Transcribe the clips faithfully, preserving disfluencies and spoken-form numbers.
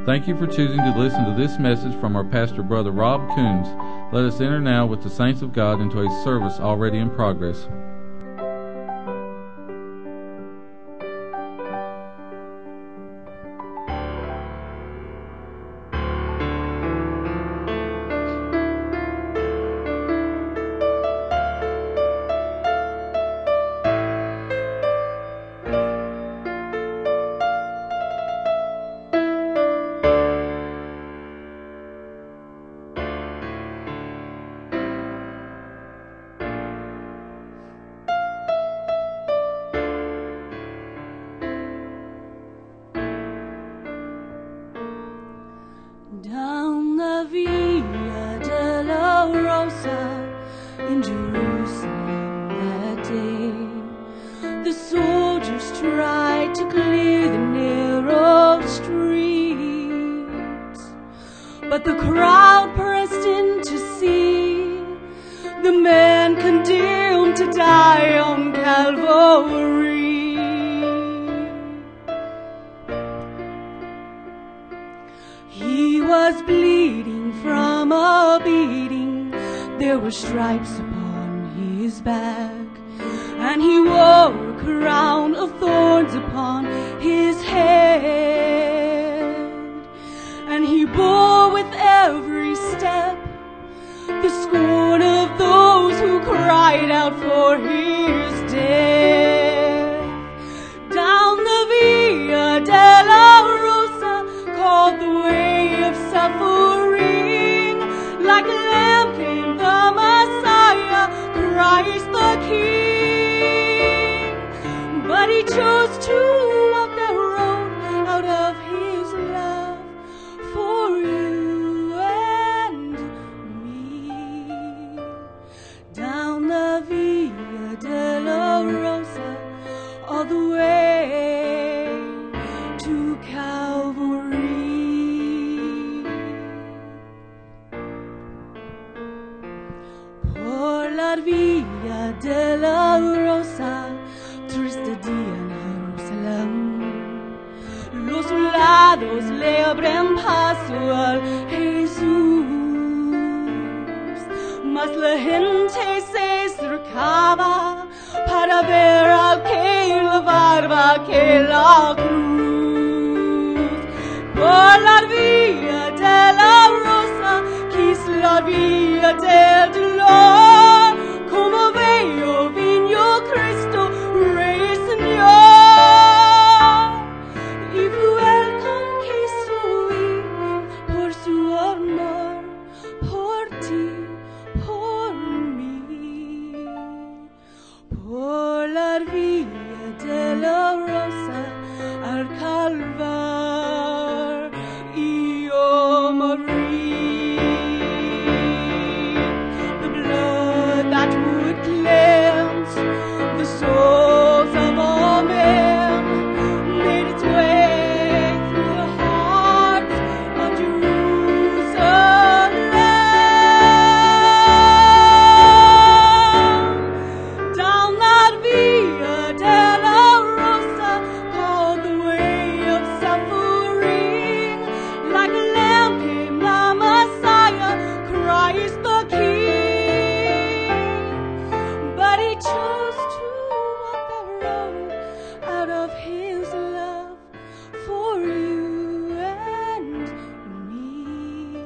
Thank you for choosing to listen to this message from our pastor, Brother Rob Coons. Let us enter now with the saints of God into a service already in progress. Down the Via Dolorosa in Jerusalem that day, the soldiers tried to clear the narrow streets, but the crowd pressed in to see the man condemned to die on Calvary. He was bleeding from a beating, there were stripes upon his back, and he wore a crown of thorns upon his head, and he bore with every step the scorn of those who cried out for his death. Down the Via Dolorosa, called the way of suffering, like a lamb came the Messiah, Christ the King. But he chose to walk that road out of his love for you and me. Down the Via Dolorosa, all the way to Calvary. Por la Via Dolorosa, triste día en Jerusalén, los soldados le abren paso al Jesús, mas la gente se acercaba para ver al que llevaba aquella cruz. Por la Via Dolorosa, quis la vía del dolor, como bello vino Cristo, Rey Señor, y fue el conquisto por su amor, por ti, por mí. Por la Via Dolorosa al Calvario morí. The blood that would cleanse the souls of all men made its way through the hearts of Jerusalem. Down that Via Dolorosa, called the way of suffering, like a lamb came the Messiah, Christ the King. But he chose to walk that road out of his love for you and me.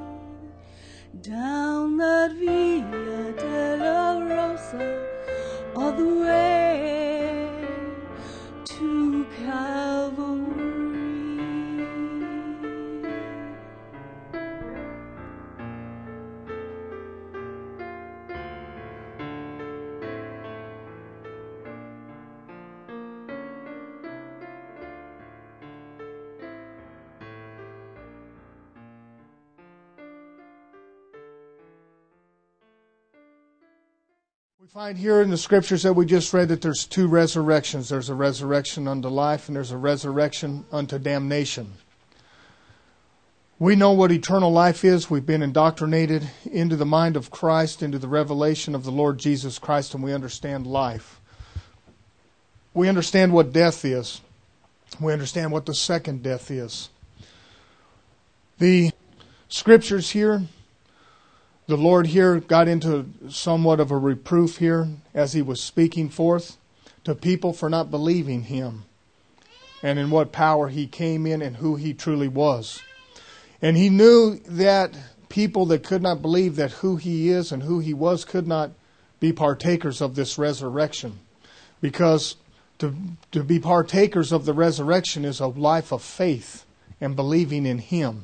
Down that Via Dolorosa, all the way to Calvary. We find here in the scriptures that we just read that there's two resurrections. There's a resurrection unto life and there's a resurrection unto damnation. We know what eternal life is. We've been indoctrinated into the mind of Christ, into the revelation of the Lord Jesus Christ, and we understand life. We understand what death is. We understand what the second death is. The scriptures here, the Lord here got into somewhat of a reproof here as He was speaking forth to people for not believing Him and in what power He came in and who He truly was. And He knew that people that could not believe that who He is and who He was could not be partakers of this resurrection. Because to, to be partakers of the resurrection is a life of faith and believing in Him.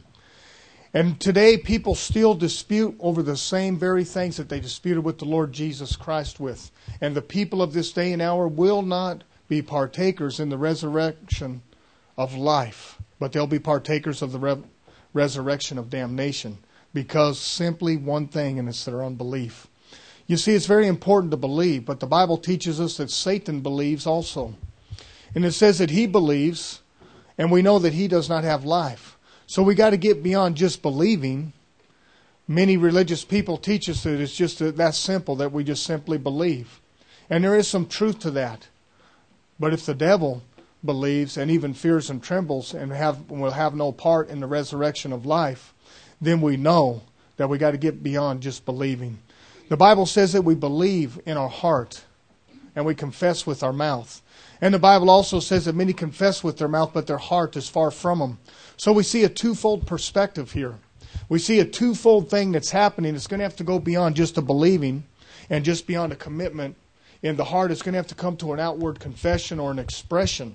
And today people still dispute over the same very things that they disputed with the Lord Jesus Christ with. And the people of this day and hour will not be partakers in the resurrection of life, but they'll be partakers of the re- resurrection of damnation, because simply one thing, and it's their unbelief. You see, it's very important to believe, but the Bible teaches us that Satan believes also. And it says that he believes, and we know that he does not have life. So we got to get beyond just believing. Many religious people teach us that it's just that simple, that we just simply believe. And there is some truth to that. But if the devil believes and even fears and trembles and have will have no part in the resurrection of life, then we know that we got to get beyond just believing. The Bible says that we believe in our heart and we confess with our mouth. And the Bible also says that many confess with their mouth, but their heart is far from them. So we see a twofold perspective here. We see a twofold thing that's happening. It's going to have to go beyond just a believing and just beyond a commitment in the heart. It's going to have to come to an outward confession or an expression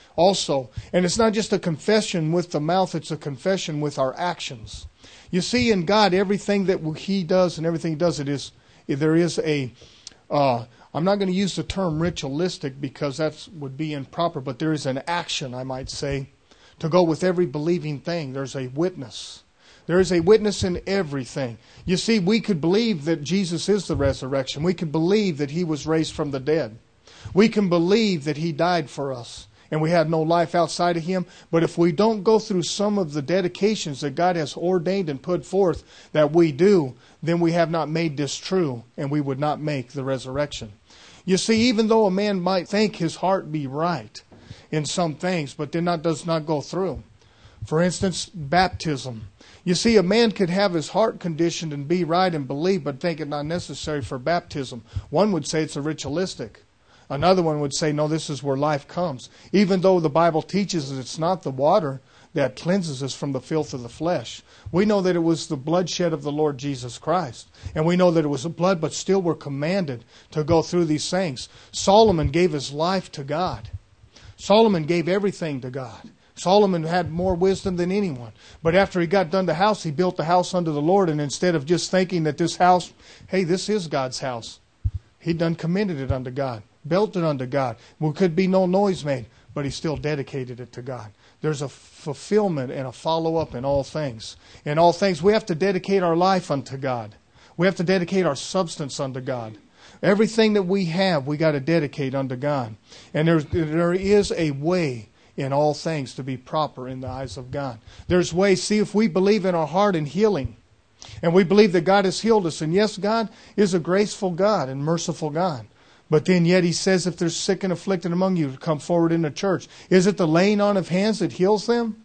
also. And it's not just a confession with the mouth, it's a confession with our actions. You see, in God, everything that He does and everything He does, it is there is a, uh, I'm not going to use the term ritualistic because that would be improper, but there is an action, I might say, to go with every believing thing. There's a witness. There is a witness in everything. You see, we could believe that Jesus is the resurrection. We could believe that He was raised from the dead. We can believe that He died for us and we had no life outside of Him. But if we don't go through some of the dedications that God has ordained and put forth that we do, then we have not made this true, and we would not make the resurrection. You see, even though a man might think his heart be right in some things, but then that does not go through. For instance, baptism. You see, a man could have his heart conditioned and be right and believe, but think it not necessary for baptism. One would say it's a ritualistic. Another one would say, no, this is where life comes. Even though the Bible teaches that it's not the water that cleanses us from the filth of the flesh. We know that it was the bloodshed of the Lord Jesus Christ. And we know that it was the blood, but still we're commanded to go through these things. Solomon gave his life to God. Solomon gave everything to God. Solomon had more wisdom than anyone. But after he got done the house, he built the house unto the Lord. And instead of just thinking that this house, hey, this is God's house, he done commended it unto God, built it unto God. Well, could be no noise made, but he still dedicated it to God. There's a fulfillment and a follow-up in all things. In all things, we have to dedicate our life unto God. We have to dedicate our substance unto God. Everything that we have, we got to dedicate unto God. And there, there is a way in all things to be proper in the eyes of God. There's ways. See, if we believe in our heart in healing, and we believe that God has healed us, and yes, God is a graceful God and merciful God. But then yet He says if there's sick and afflicted among you, to come forward in the church. Is it the laying on of hands that heals them?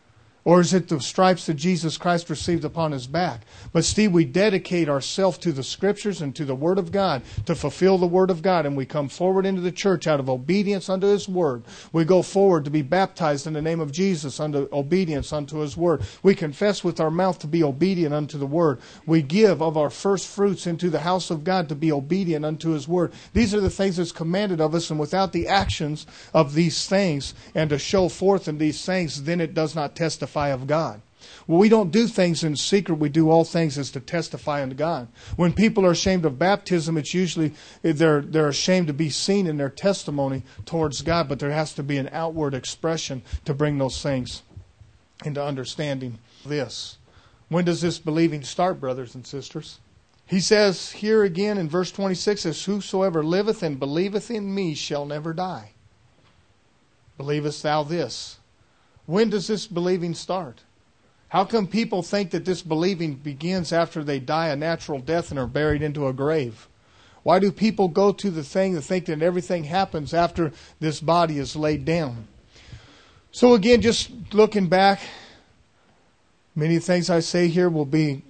Or is it the stripes that Jesus Christ received upon His back? But Steve, we dedicate ourselves to the Scriptures and to the Word of God to fulfill the Word of God. And we come forward into the church out of obedience unto His Word. We go forward to be baptized in the name of Jesus unto obedience unto His Word. We confess with our mouth to be obedient unto the Word. We give of our first fruits into the house of God to be obedient unto His Word. These are the things that's commanded of us. And without the actions of these things and to show forth in these things, then it does not testify of God. Well, we don't do things in secret. We do all things as to testify unto God. When people are ashamed of baptism, it's usually they're they're ashamed to be seen in their testimony towards God, but there has to be an outward expression to bring those things into understanding this. When does this believing start, brothers and sisters? He says here again in verse twenty-six, says, whosoever liveth and believeth in me shall never die. Believest thou this? When does this believing start? How come people think that this believing begins after they die a natural death and are buried into a grave? Why do people go to the thing to think that everything happens after this body is laid down? So again, just looking back, Many things I say here will be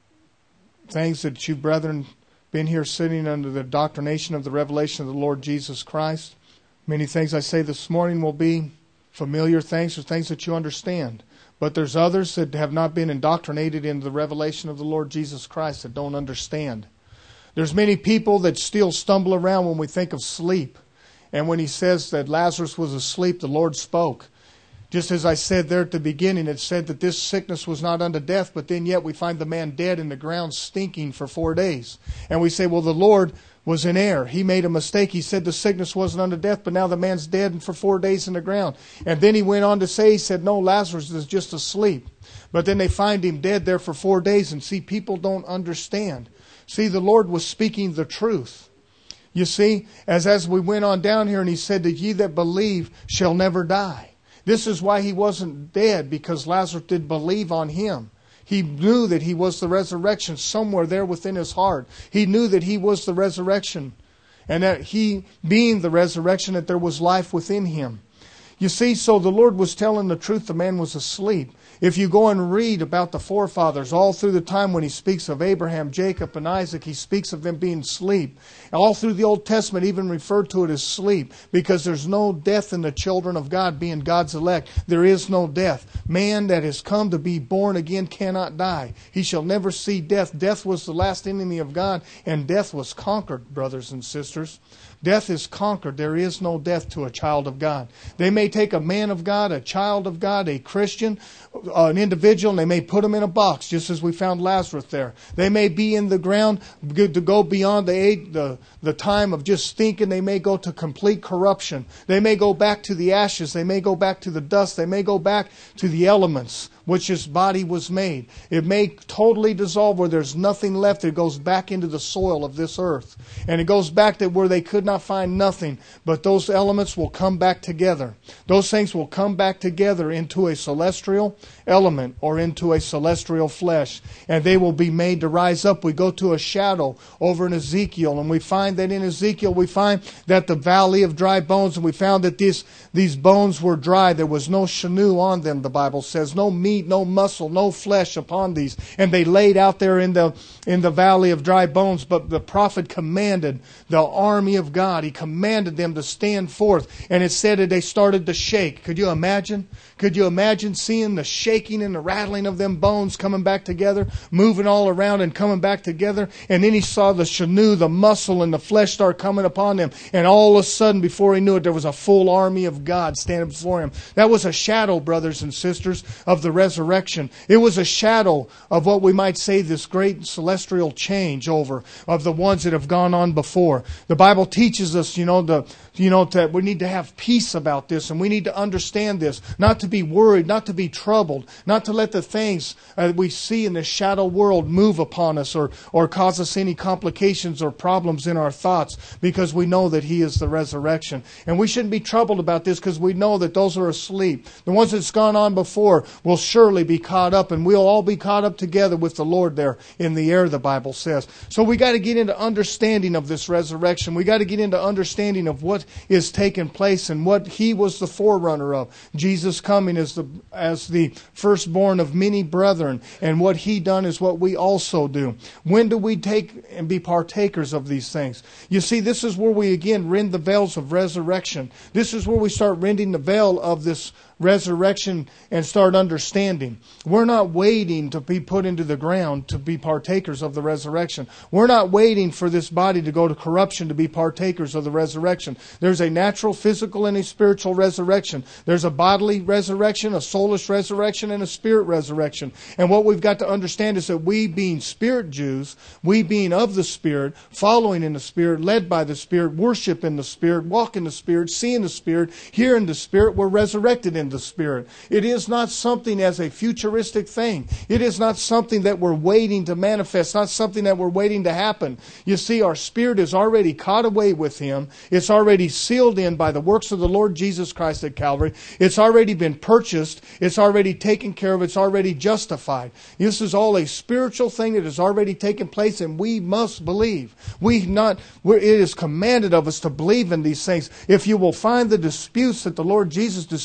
things that you brethren been here sitting under the doctrination of the revelation of the Lord Jesus Christ. Many things I say this morning will be familiar things or things that you understand. But there's others that have not been indoctrinated into the revelation of the Lord Jesus Christ that don't understand. There's many people that still stumble around when we think of sleep. And when he says that Lazarus was asleep, the Lord spoke. Just as I said there at the beginning, it said that this sickness was not unto death, but then yet we find the man dead in the ground stinking for four days. And we say, well, the Lord was in error. He made a mistake. He said the sickness wasn't unto death, but now the man's dead and for four days in the ground. And then he went on to say, he said, no, Lazarus is just asleep. But then they find him dead there for four days. And see, people don't understand. See, the Lord was speaking the truth. You see, as, as we went on down here, and he said that ye that believe shall never die. This is why he wasn't dead, because Lazarus did believe on him. He knew that he was the resurrection somewhere there within his heart. He knew that he was the resurrection. And that he, being the resurrection, that there was life within him. You see, so the Lord was telling the truth. The man was asleep. If you go and read about the forefathers, all through the time when he speaks of Abraham, Jacob, and Isaac, he speaks of them being asleep. All through the Old Testament, even referred to it as sleep, because there's no death in the children of God, being God's elect. There is no death. Man that has come to be born again cannot die. He shall never see death. Death was the last enemy of God, and death was conquered, brothers and sisters. Death is conquered. There is no death to a child of God. They may take a man of God, a child of God, a Christian, uh, an individual, and they may put him in a box, just as we found Lazarus there. They may be in the ground to go beyond the age, the, the time of just stinking. They may go to complete corruption. They may go back to the ashes. They may go back to the dust. They may go back to the elements which his body was made. It may totally dissolve where there's nothing left. It goes back into the soil of this earth. And it goes back to where they could not find nothing. But those elements will come back together. Those things will come back together into a celestial element or into a celestial flesh. And they will be made to rise up. We go to a shadow over in Ezekiel. And we find that in Ezekiel we find that the valley of dry bones. And we found that these, these bones were dry. There was no sinew on them, the Bible says. No meat. No muscle, no flesh upon these. And they laid out there in the in the valley of dry bones. But the prophet commanded the army of God. He commanded them to stand forth. And it said that they started to shake. Could you imagine? Could you imagine seeing the shaking and the rattling of them bones coming back together, moving all around and coming back together? And then he saw the sinew, the muscle, and the flesh start coming upon them. And all of a sudden, before he knew it, there was a full army of God standing before him. That was a shadow, brothers and sisters, of the resurrection. It was a shadow of what we might say this great celestial changeover of the ones that have gone on before. The Bible teaches us, you know, the you know, that we need to have peace about this, and we need to understand this, not to be worried, not to be troubled, not to let the things uh, we see in this shadow world move upon us or, or cause us any complications or problems in our thoughts, because we know that He is the resurrection. And we shouldn't be troubled about this because we know that those are asleep. The ones that's gone on before will surely be caught up, and we'll all be caught up together with the Lord there in the air, the Bible says. So we got to get into understanding of this resurrection. We got to get into understanding of what is taking place and what He was the forerunner of. Jesus coming as the as the firstborn of many brethren, and what He done is what we also do. When do we take and be partakers of these things? You see, this is where we again rend the veils of resurrection. This is where we start rending the veil of this resurrection and start understanding. We're not waiting to be put into the ground to be partakers of the resurrection. We're not waiting for this body to go to corruption to be partakers of the resurrection. There's a natural, physical, and a spiritual resurrection. There's a bodily resurrection, a soulish resurrection, and a spirit resurrection. And what we've got to understand is that we, being spirit Jews, we being of the Spirit, following in the Spirit, led by the Spirit, worship in the Spirit, walk in the Spirit, see in the Spirit, hear in the Spirit, we're resurrected in the Spirit. It is not something as a futuristic thing. It is not something that we're waiting to manifest, not something that we're waiting to happen. You see, our spirit is already caught away with Him. It's already sealed in by the works of the Lord Jesus Christ at Calvary. It's already been purchased. It's already taken care of. It's already justified. This is all a spiritual thing that has already taken place, and we must believe. We not. We're, it is commanded of us to believe in these things. If you will find the disputes that the Lord Jesus disputing with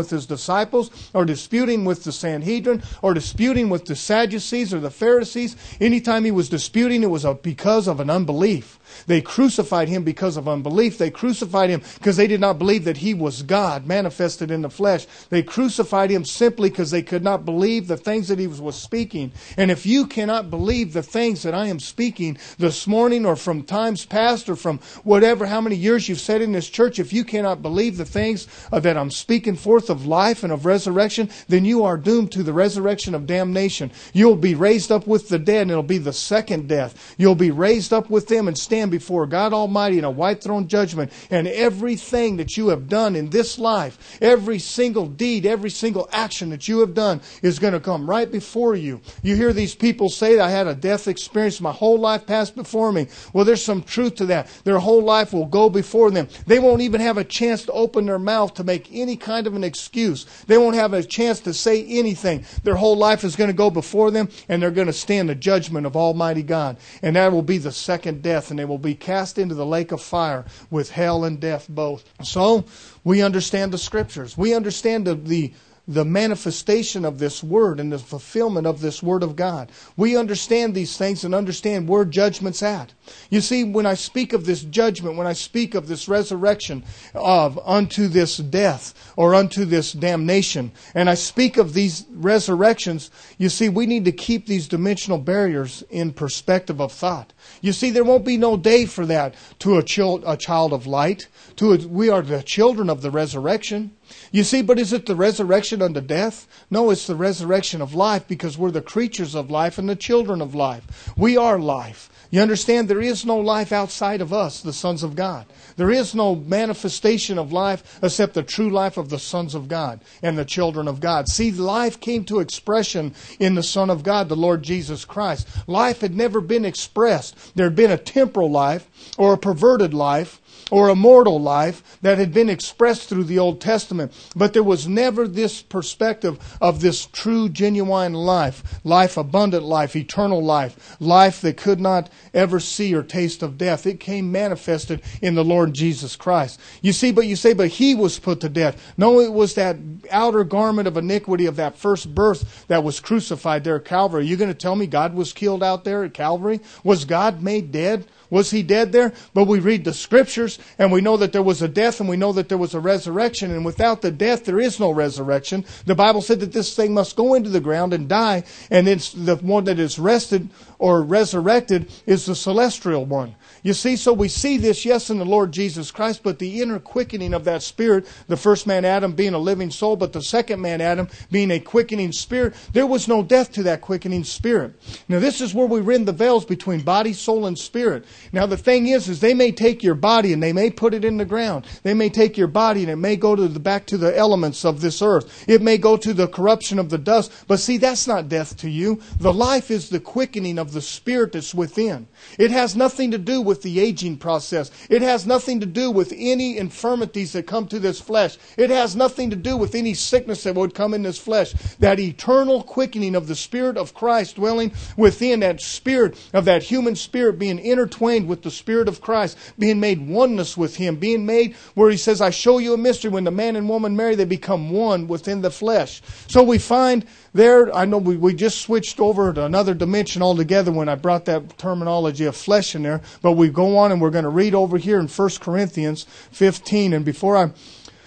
with his disciples, or disputing with the Sanhedrin, or disputing with the Sadducees or the Pharisees. Anytime he was disputing, it was because of an unbelief. They crucified him because of unbelief. They crucified him because they did not believe that he was God manifested in the flesh. They crucified him simply because they could not believe the things that he was speaking. And if you cannot believe the things that I am speaking this morning, or from times past, or from whatever, how many years you've sat in this church, if you cannot believe the things uh, that I'm speaking forth of life and of resurrection, then you are doomed to the resurrection of damnation. You'll be raised up with the dead, and it'll be the second death. You'll be raised up with them and stand before God Almighty in a white throne judgment. And everything that you have done in this life, every single deed, every single action that you have done is going to come right before you. You hear these people say, I had a death experience, my whole life passed before me. Well, there's some truth to that. Their whole life will go before them. They won't even have a chance to open their mouth to make any kind of an excuse. They won't have a chance to say anything. Their whole life is going to go before them, and they're going to stand the judgment of Almighty God. And that will be the second death, and they will be cast into the lake of fire with hell and death both. So, we understand the Scriptures. We understand the, the the manifestation of this Word and the fulfillment of this Word of God. We understand these things and understand where judgment's at. You see, when I speak of this judgment, when I speak of this resurrection of unto this death or unto this damnation, and I speak of these resurrections, you see, we need to keep these dimensional barriers in perspective of thought. You see, there won't be no day for that to a child, a child of light. To a, we are the children of the resurrection. You see, but is it the resurrection unto death? No, it's the resurrection of life, because we're the creatures of life and the children of life. We are life. You understand, there is no life outside of us, the sons of God. There is no manifestation of life except the true life of the sons of God and the children of God. See, life came to expression in the Son of God, the Lord Jesus Christ. Life had never been expressed. There had been a temporal life or a perverted life or a mortal life that had been expressed through the Old Testament. But there was never this perspective of this true, genuine life. Life, abundant life, eternal life. Life that could not ever see or taste of death. It came manifested in the Lord Jesus Christ. You see, but you say, but He was put to death. No, it was that outer garment of iniquity of that first birth that was crucified there at Calvary. Are you going to tell me God was killed out there at Calvary? Was God made dead? Was He dead there? But we read the Scriptures, and we know that there was a death, and we know that there was a resurrection. And without the death, there is no resurrection. The Bible said that this thing must go into the ground and die, and it's the one that is rested or resurrected is the celestial one. You see, so we see this, yes, in the Lord Jesus Christ, but the inner quickening of that Spirit, the first man Adam being a living soul, but the second man Adam being a quickening spirit, there was no death to that quickening spirit. Now this is where we rend the veils between body, soul, and spirit. Now the thing is, is they may take your body and they may put it in the ground. They may take your body and it may go to the back to the elements of this earth. It may go to the corruption of the dust. But see, that's not death to you. The life is the quickening of the Spirit that's within. It has nothing to do with the aging process. It has nothing to do with any infirmities that come to this flesh. It has nothing to do with any sickness that would come in this flesh. That eternal quickening of the Spirit of Christ dwelling within, that spirit of that human spirit being intertwined with the Spirit of Christ, being made oneness with Him, being made where He says, I show you a mystery. When the man and woman marry, they become one within the flesh. So we find there, I know we, we just switched over to another dimension altogether when I brought that terminology of flesh in there, but we go on and we're going to read over here in First Corinthians fifteen. And before I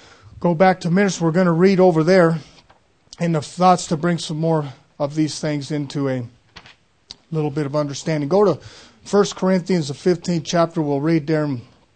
go back to ministry, we're going to read over there in the thoughts to bring some more of these things into a little bit of understanding. Go to First Corinthians, the fifteenth chapter. We'll read there.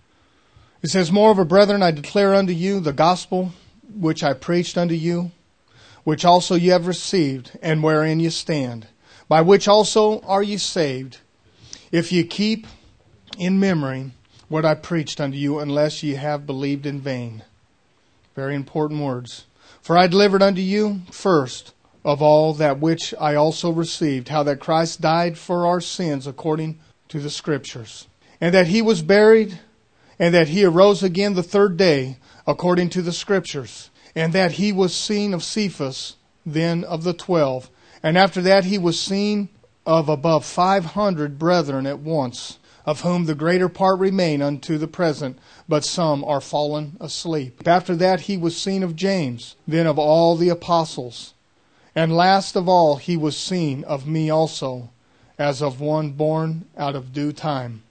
It says, Moreover, brethren, I declare unto you the gospel which I preached unto you, which also ye have received, and wherein ye stand, by which also are ye saved, if ye keep in memory what I preached unto you, unless ye have believed in vain. Very important words. For I delivered unto you first of all that which I also received, how that Christ died for our sins according to the Scriptures, and that He was buried, and that He arose again the third day according to the Scriptures, and that He was seen of Cephas, then of the twelve, and after that He was seen of above five hundred brethren at once, of whom the greater part remain unto the present, but some are fallen asleep. After that he was seen of James, then of all the apostles. And last of all he was seen of me also, as of one born out of due time.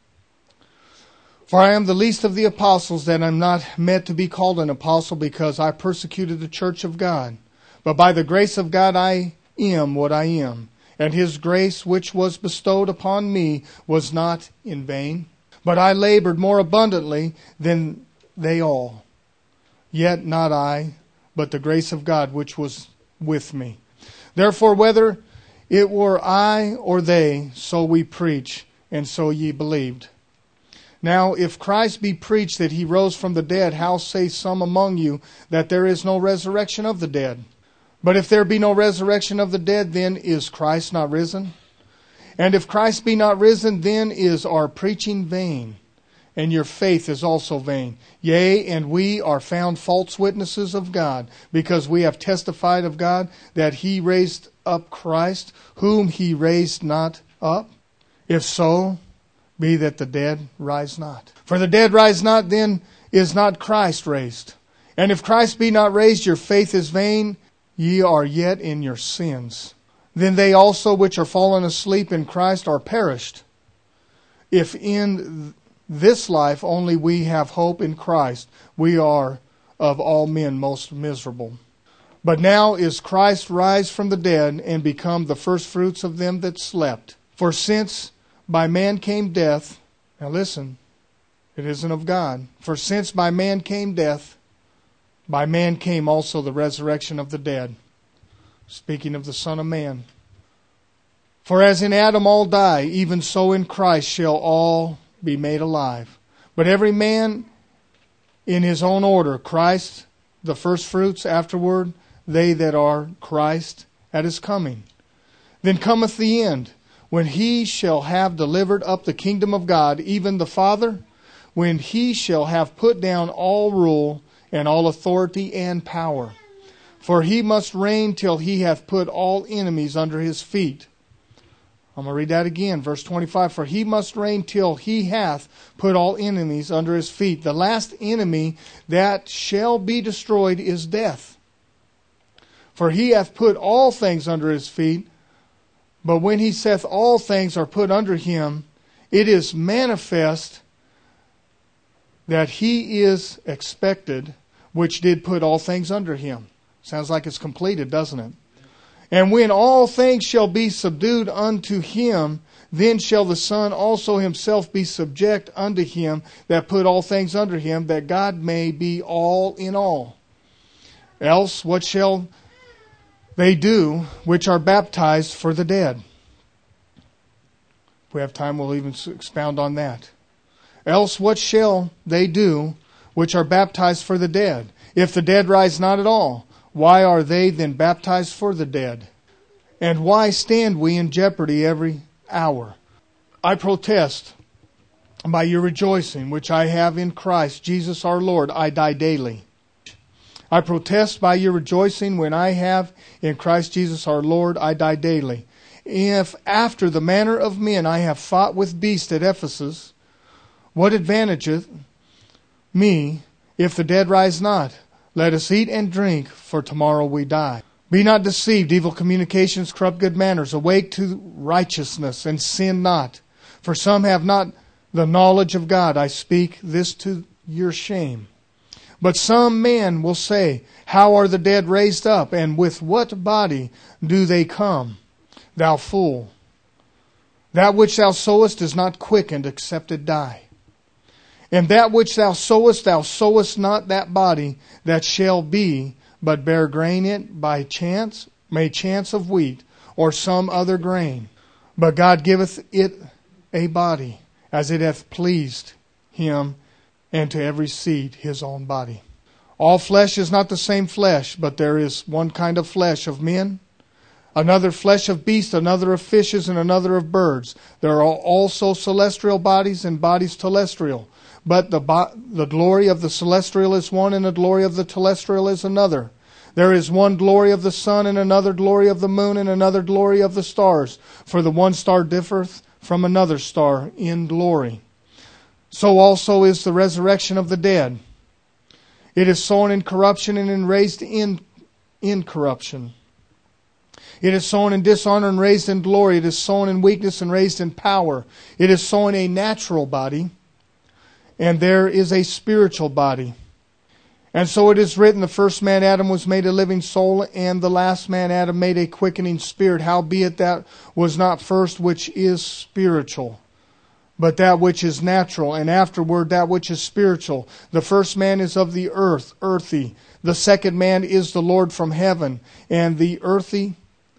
For I am the least of the apostles, that I am not meant to be called an apostle, because I persecuted the church of God. But by the grace of God I am what I am. And His grace which was bestowed upon me was not in vain. But I labored more abundantly than they all. Yet not I, but the grace of God which was with me. Therefore, whether it were I or they, so we preach, and so ye believed. Now, if Christ be preached that He rose from the dead, how say some among you that there is no resurrection of the dead? But if there be no resurrection of the dead, then is Christ not risen? And if Christ be not risen, then is our preaching vain, and your faith is also vain. Yea, and we are found false witnesses of God, because we have testified of God that He raised up Christ, whom He raised not up. If so, be that the dead rise not. For the dead rise not, then is not Christ raised. And if Christ be not raised, your faith is vain, ye are yet in your sins. Then they also which are fallen asleep in Christ are perished. If in this life only we have hope in Christ, we are of all men most miserable. But now is Christ rise from the dead, and become the firstfruits of them that slept. For since by man came death, now listen, it isn't of God. For since by man came death, by man came also the resurrection of the dead. Speaking of the Son of Man. For as in Adam all die, even so in Christ shall all be made alive. But every man in his own order, Christ the firstfruits, afterward they that are Christ at His coming. Then cometh the end, when He shall have delivered up the kingdom of God, even the Father, when He shall have put down all rule and all authority and power. For He must reign till He hath put all enemies under His feet. I'm going to read that again, verse twenty-five. For He must reign till He hath put all enemies under His feet. The last enemy that shall be destroyed is death. For He hath put all things under His feet. But when He saith all things are put under Him, it is manifest that He is expected, which did put all things under Him. Sounds like it's completed, doesn't it? And when all things shall be subdued unto Him, then shall the Son also Himself be subject unto Him that put all things under Him, that God may be all in all. Else what shall they do which are baptized for the dead? If we have time, we'll even expound on that. Else what shall they do which are baptized for the dead? If the dead rise not at all, why are they then baptized for the dead? And why stand we in jeopardy every hour? I protest by your rejoicing, which I have in Christ Jesus our Lord, I die daily. I protest by your rejoicing, when I have in Christ Jesus our Lord, I die daily. If after the manner of men I have fought with beasts at Ephesus, what advantageth me if the dead rise not? Let us eat and drink, for tomorrow we die. Be not deceived, evil communications corrupt good manners. Awake to righteousness, and sin not. For some have not the knowledge of God. I speak this to your shame. But some man will say, how are the dead raised up? And with what body do they come? Thou fool! That which thou sowest is not quickened, except it die. And that which thou sowest, thou sowest not that body that shall be, but bear grain it by chance, may chance of wheat, or some other grain. But God giveth it a body, as it hath pleased Him, and to every seed his own body. All flesh is not the same flesh, but there is one kind of flesh of men, another flesh of beasts, another of fishes, and another of birds. There are also celestial bodies and bodies terrestrial. But the, bo- the glory of the celestial is one, and the glory of the terrestrial is another. There is one glory of the sun, and another glory of the moon, and another glory of the stars. For the one star differeth from another star in glory. So also is the resurrection of the dead. It is sown in corruption and is raised in incorruption. It is sown in dishonor and raised in glory. It is sown in weakness and raised in power. It is sown a natural body, and there is a spiritual body. And so it is written, the first man Adam was made a living soul, and the last man Adam made a quickening spirit. Howbeit that was not first which is spiritual, but that which is natural, and afterward that which is spiritual. The first man is of the earth, earthy. The second man is the Lord from heaven, and the earthy,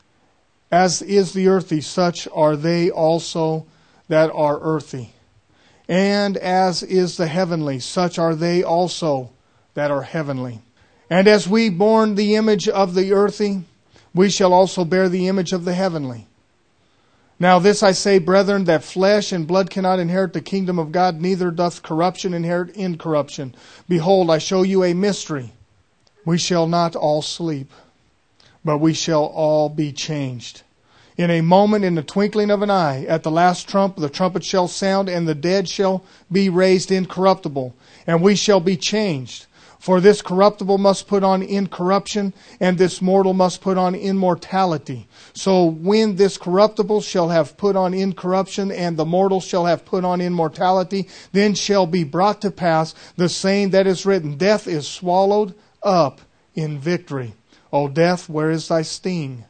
as is the earthy, such are they also that are earthy. And as is the heavenly, such are they also that are heavenly. And as we borne the image of the earthy, we shall also bear the image of the heavenly. Now this I say, brethren, that flesh and blood cannot inherit the kingdom of God, neither doth corruption inherit incorruption. Behold, I show you a mystery. We shall not all sleep, but we shall all be changed. In a moment, in the twinkling of an eye, at the last trump, the trumpet shall sound, and the dead shall be raised incorruptible, and we shall be changed. For this corruptible must put on incorruption, and this mortal must put on immortality. So when this corruptible shall have put on incorruption, and the mortal shall have put on immortality, then shall be brought to pass the saying that is written, Death is swallowed up in victory. O death, where is thy sting?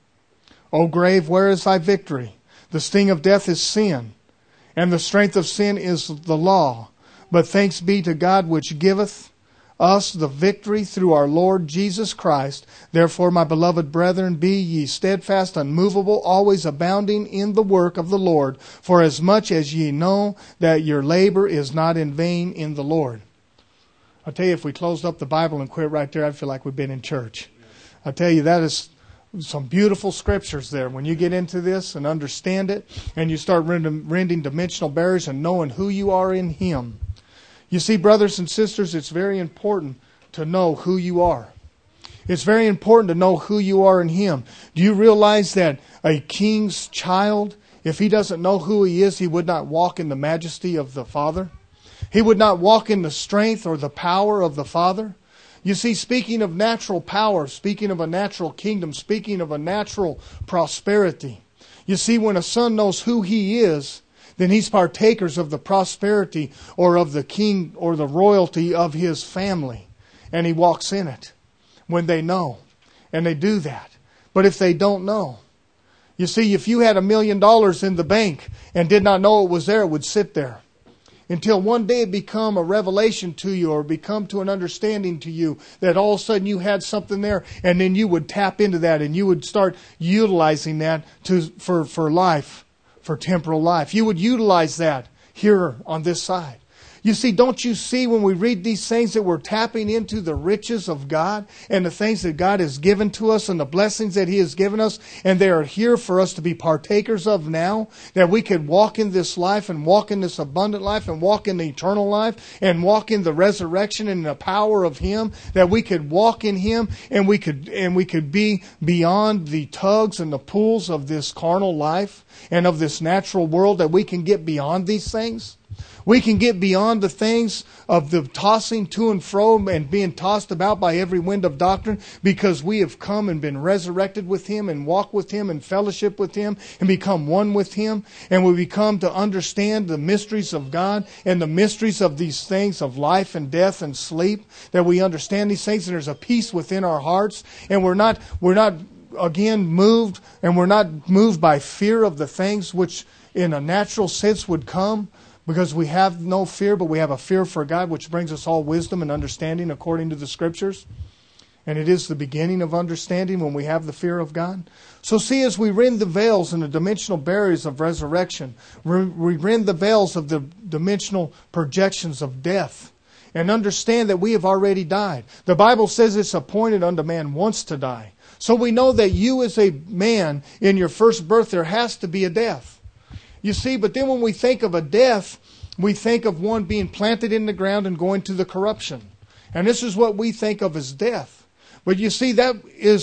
O grave, where is thy victory? The sting of death is sin, and the strength of sin is the law. But thanks be to God which giveth us the victory through our Lord Jesus Christ. Therefore, my beloved brethren, be ye steadfast, unmovable, always abounding in the work of the Lord, for as much as ye know that your labor is not in vain in the Lord. I'll tell you, if we closed up the Bible and quit right there, I'd feel like we've been in church. I'll tell you, that is some beautiful scriptures there. When you get into this and understand it, and you start rending dimensional barriers and knowing who you are in Him. You see, brothers and sisters, it's very important to know who you are. It's very important to know who you are in Him. Do you realize that a king's child, if he doesn't know who he is, he would not walk in the majesty of the Father? He would not walk in the strength or the power of the Father? You see, speaking of natural power, speaking of a natural kingdom, speaking of a natural prosperity, you see, when a son knows who he is, then he's partakers of the prosperity or of the king or the royalty of his family. And he walks in it when they know. And they do that. But if they don't know, you see, if you had a million dollars in the bank and did not know it was there, it would sit there. Until one day it become a revelation to you or become to an understanding to you that all of a sudden you had something there, and then you would tap into that and you would start utilizing that to for, for life, for temporal life. You would utilize that here on this side. You see, don't you see when we read these things that we're tapping into the riches of God and the things that God has given to us and the blessings that He has given us, and they are here for us to be partakers of now, that we could walk in this life and walk in this abundant life and walk in the eternal life and walk in the resurrection and the power of Him, that we could walk in Him and we could and we could be beyond the tugs and the pulls of this carnal life and of this natural world, that we can get beyond these things. We can get beyond the things of the tossing to and fro and being tossed about by every wind of doctrine, because we have come and been resurrected with Him and walk with Him and fellowship with Him and become one with Him. And we become to understand the mysteries of God and the mysteries of these things of life and death and sleep, that we understand these things, and there's a peace within our hearts, and we're not, we're not again moved, and we're not moved by fear of the things which in a natural sense would come. Because we have no fear, but we have a fear for God, which brings us all wisdom and understanding according to the Scriptures. And it is the beginning of understanding when we have the fear of God. So see, as we rend the veils and the dimensional barriers of resurrection, we rend the veils of the dimensional projections of death, and understand that we have already died. The Bible says it's appointed unto man once to die. So we know that you as a man, in your first birth, there has to be a death. You see, but then when we think of a death, we think of one being planted in the ground and going to the corruption. And this is what we think of as death. But you see, that is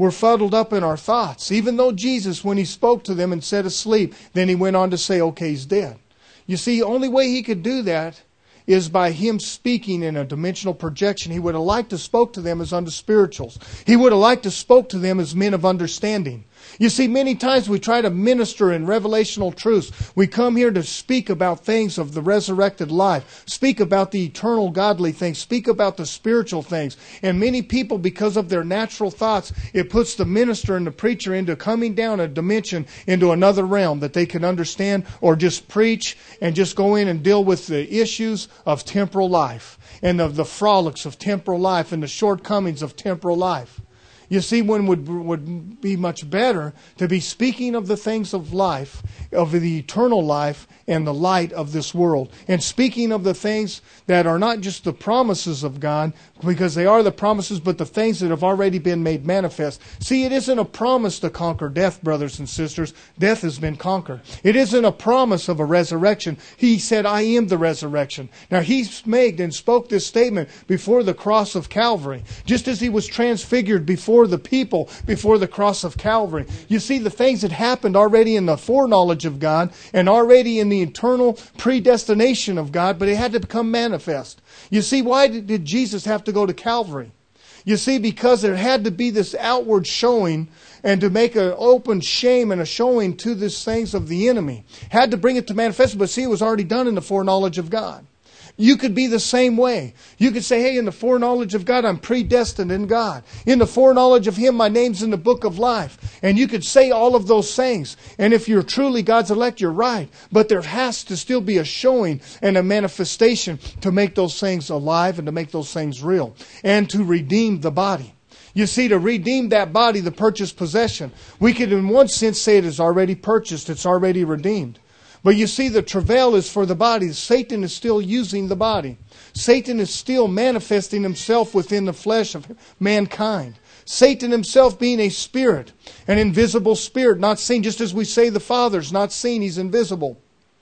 we're fuddled up in our thoughts. Even though Jesus, when He spoke to them and said asleep, then He went on to say, okay, he's dead. You see, the only way He could do that is by Him speaking in a dimensional projection. He would have liked to spoke to them as unto spirituals. He would have liked to spoke to them as men of understanding. You see, many times we try to minister in revelational truths. We come here to speak about things of the resurrected life, speak about the eternal godly things, speak about the spiritual things. And many people, because of their natural thoughts, it puts the minister and the preacher into coming down a dimension, into another realm that they can understand, or just preach and just go in and deal with the issues of temporal life and of the frolics of temporal life and the shortcomings of temporal life. You see, one would would be much better to be speaking of the things of life, of the eternal life and the light of this world. And speaking of the things that are not just the promises of God, because they are the promises, but the things that have already been made manifest. See, it isn't a promise to conquer death, brothers and sisters. Death has been conquered. It isn't a promise of a resurrection. He said, I am the resurrection. Now, He made and spoke this statement before the cross of Calvary, just as He was transfigured before the people, before the cross of Calvary. You see, the things that happened already in the foreknowledge of God and already in the eternal predestination of God, but it had to become manifest. You see, why did Jesus have to go to Calvary? You see, because there had to be this outward showing, and to make an open shame and a showing to these things of the enemy. Had to bring it to manifest, but see, it was already done in the foreknowledge of God. You could be the same way. You could say, hey, in the foreknowledge of God, I'm predestined in God. In the foreknowledge of Him, my name's in the book of life. And you could say all of those things. And if you're truly God's elect, you're right. But there has to still be a showing and a manifestation to make those things alive and to make those things real. And to redeem the body. You see, to redeem that body, the purchased possession, we could in one sense say it is already purchased, it's already redeemed. But you see, the travail is for the body. Satan is still using the body. Satan is still manifesting himself within the flesh of mankind. Satan himself being a spirit, an invisible spirit, not seen, just as we say the Father's not seen, He's invisible.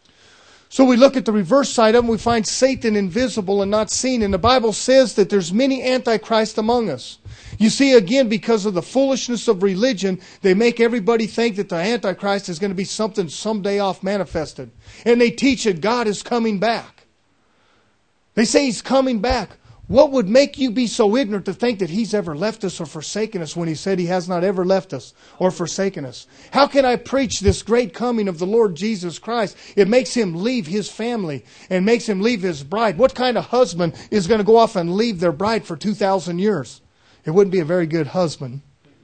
So we look at the reverse side of him, we find Satan invisible and not seen. And the Bible says that there's many antichrists among us. You see, again, because of the foolishness of religion, they make everybody think that the Antichrist is going to be something someday off manifested. And they teach that God is coming back. They say He's coming back. What would make you be so ignorant to think that He's ever left us or forsaken us when He said He has not ever left us or forsaken us? How can I preach this great coming of the Lord Jesus Christ? It makes Him leave His family and makes Him leave His bride. What kind of husband is going to go off and leave their bride for two thousand years? It wouldn't be a very good husband.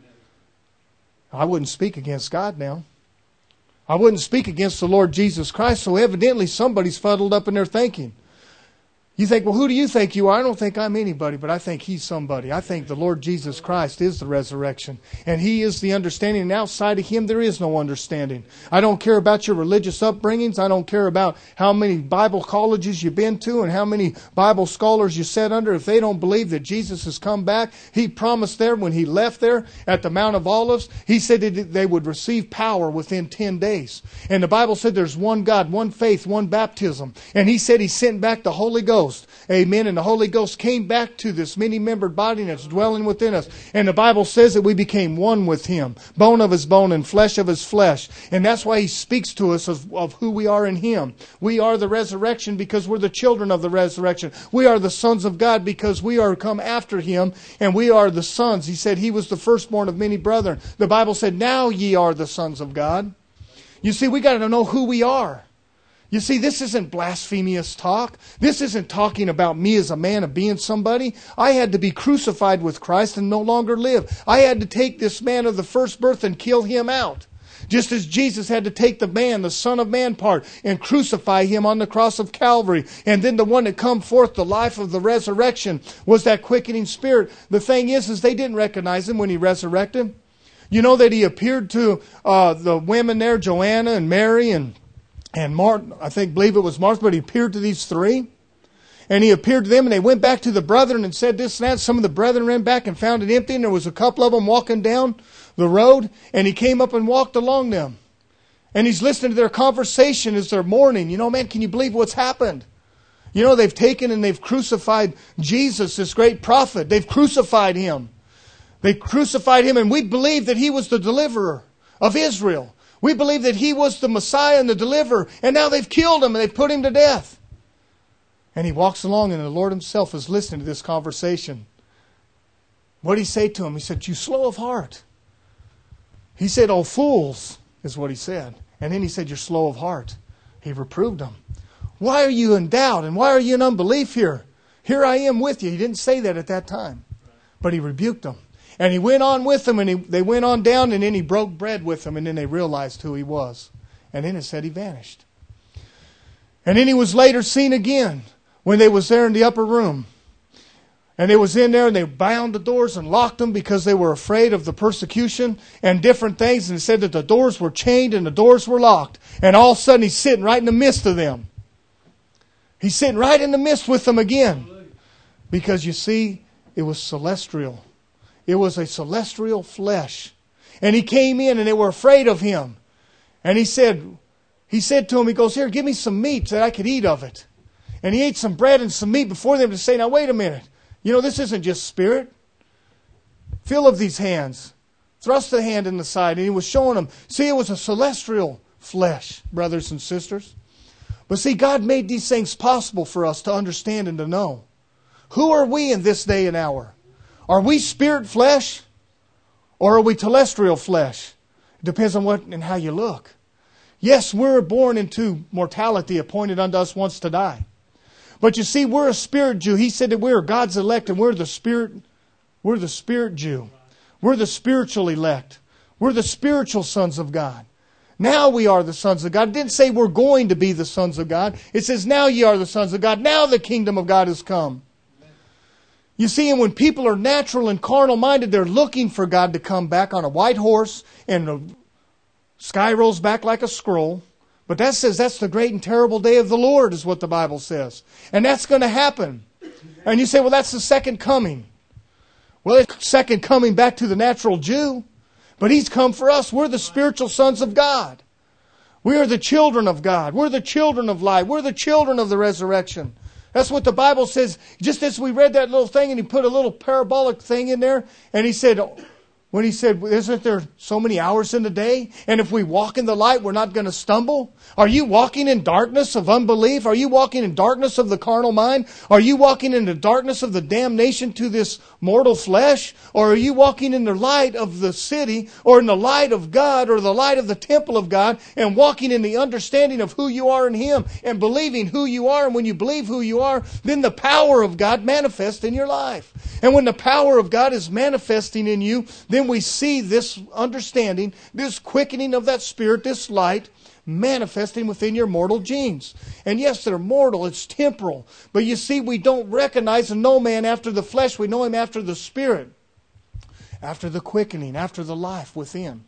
I wouldn't speak against God now. I wouldn't speak against the Lord Jesus Christ, so evidently somebody's fuddled up in their thinking. You think, well, who do you think you are? I don't think I'm anybody, but I think He's somebody. I think the Lord Jesus Christ is the resurrection. And He is the understanding. And outside of Him, there is no understanding. I don't care about your religious upbringings. I don't care about how many Bible colleges you've been to and how many Bible scholars you sat under. If they don't believe that Jesus has come back, He promised there when He left there at the Mount of Olives, He said that they would receive power within ten days. And the Bible said there's one God, one faith, one baptism. And He said He sent back the Holy Ghost. Amen. And the Holy Ghost came back to this many-membered body that's dwelling within us. And the Bible says that we became one with Him. Bone of His bone and flesh of His flesh. And that's why He speaks to us of, of who we are in Him. We are the resurrection because we're the children of the resurrection. We are the sons of God because we are come after Him. And we are the sons. He said He was the firstborn of many brethren. The Bible said, now ye are the sons of God. You see, we got to know who we are. You see, this isn't blasphemous talk. This isn't talking about me as a man of being somebody. I had to be crucified with Christ and no longer live. I had to take this man of the first birth and kill him out. Just as Jesus had to take the man, the Son of Man part, and crucify Him on the cross of Calvary. And then the one that come forth, the life of the resurrection, was that quickening Spirit. The thing is, is they didn't recognize Him when He resurrected. You know that He appeared to uh, the women there, Joanna and Mary and And Martin, I think, believe it was Martha, but He appeared to these three. And He appeared to them and they went back to the brethren and said this and that. Some of the brethren ran back and found it empty. And there was a couple of them walking down the road. And He came up and walked along them. And He's listening to their conversation as they're mourning. You know, man, can you believe what's happened? You know, they've taken and they've crucified Jesus, this great prophet. They've crucified Him. They crucified Him, and we believed that He was the deliverer of Israel. We believed that He was the Messiah and the deliverer. And now they've killed Him and they've put Him to death. And He walks along, and the Lord Himself is listening to this conversation. What did He say to him? He said, "You slow of heart." He said, "Oh, fools," is what He said. And then He said, "You're slow of heart." He reproved them. "Why are you in doubt? And why are you in unbelief here? Here I am with you." He didn't say that at that time. But He rebuked them. And He went on with them, and he, they went on down, and then He broke bread with them, and then they realized who He was. And then it said He vanished. And then He was later seen again when they was there in the upper room. And they was in there, and they bound the doors and locked them because they were afraid of the persecution and different things. And it said that the doors were chained and the doors were locked. And all of a sudden He's sitting right in the midst of them. He's sitting right in the midst with them again. Because you see, it was celestial. It was a celestial flesh. And He came in, and they were afraid of Him. And He said, He said to him, He goes, "Here, give me some meat that I could eat of it." And He ate some bread and some meat before them to say, "Now wait a minute. You know, this isn't just spirit. Feel of these hands." Thrust the hand in the side. And He was showing them. See, it was a celestial flesh, brothers and sisters. But see, God made these things possible for us to understand and to know. Who are we in this day and hour? Are we spirit flesh? Or are we telestial flesh? It depends on what and how you look. Yes, we're born into mortality appointed unto us once to die. But you see, we're a spirit Jew. He said that we're God's elect, and we're the spirit, we're the spirit Jew. We're the spiritual elect. We're the spiritual sons of God. Now we are the sons of God. It didn't say we're going to be the sons of God. It says now ye are the sons of God. Now the kingdom of God has come. You see, and when people are natural and carnal minded, they're looking for God to come back on a white horse, and the sky rolls back like a scroll. But that says that's the great and terrible day of the Lord, is what the Bible says. And that's going to happen. And you say, well, that's the second coming. Well, it's second coming back to the natural Jew. But He's come for us. We're the spiritual sons of God. We are the children of God. We're the children of light. We're the children of the resurrection. That's what the Bible says. Just as we read that little thing, and He put a little parabolic thing in there, and He said, when He said, isn't there so many hours in the day? And if we walk in the light, we're not going to stumble. Are you walking in darkness of unbelief? Are you walking in darkness of the carnal mind? Are you walking in the darkness of the damnation to this mortal flesh? Or are you walking in the light of the city, or in the light of God, or the light of the temple of God, and walking in the understanding of who you are in Him, and believing who you are? And when you believe who you are, then the power of God manifests in your life. And when the power of God is manifesting in you, then we see this understanding, this quickening of that spirit, this light, manifesting within your mortal genes. And yes, they're mortal, it's temporal. But you see, we don't recognize and know man after the flesh. We know him after the spirit, after the quickening, after the life within.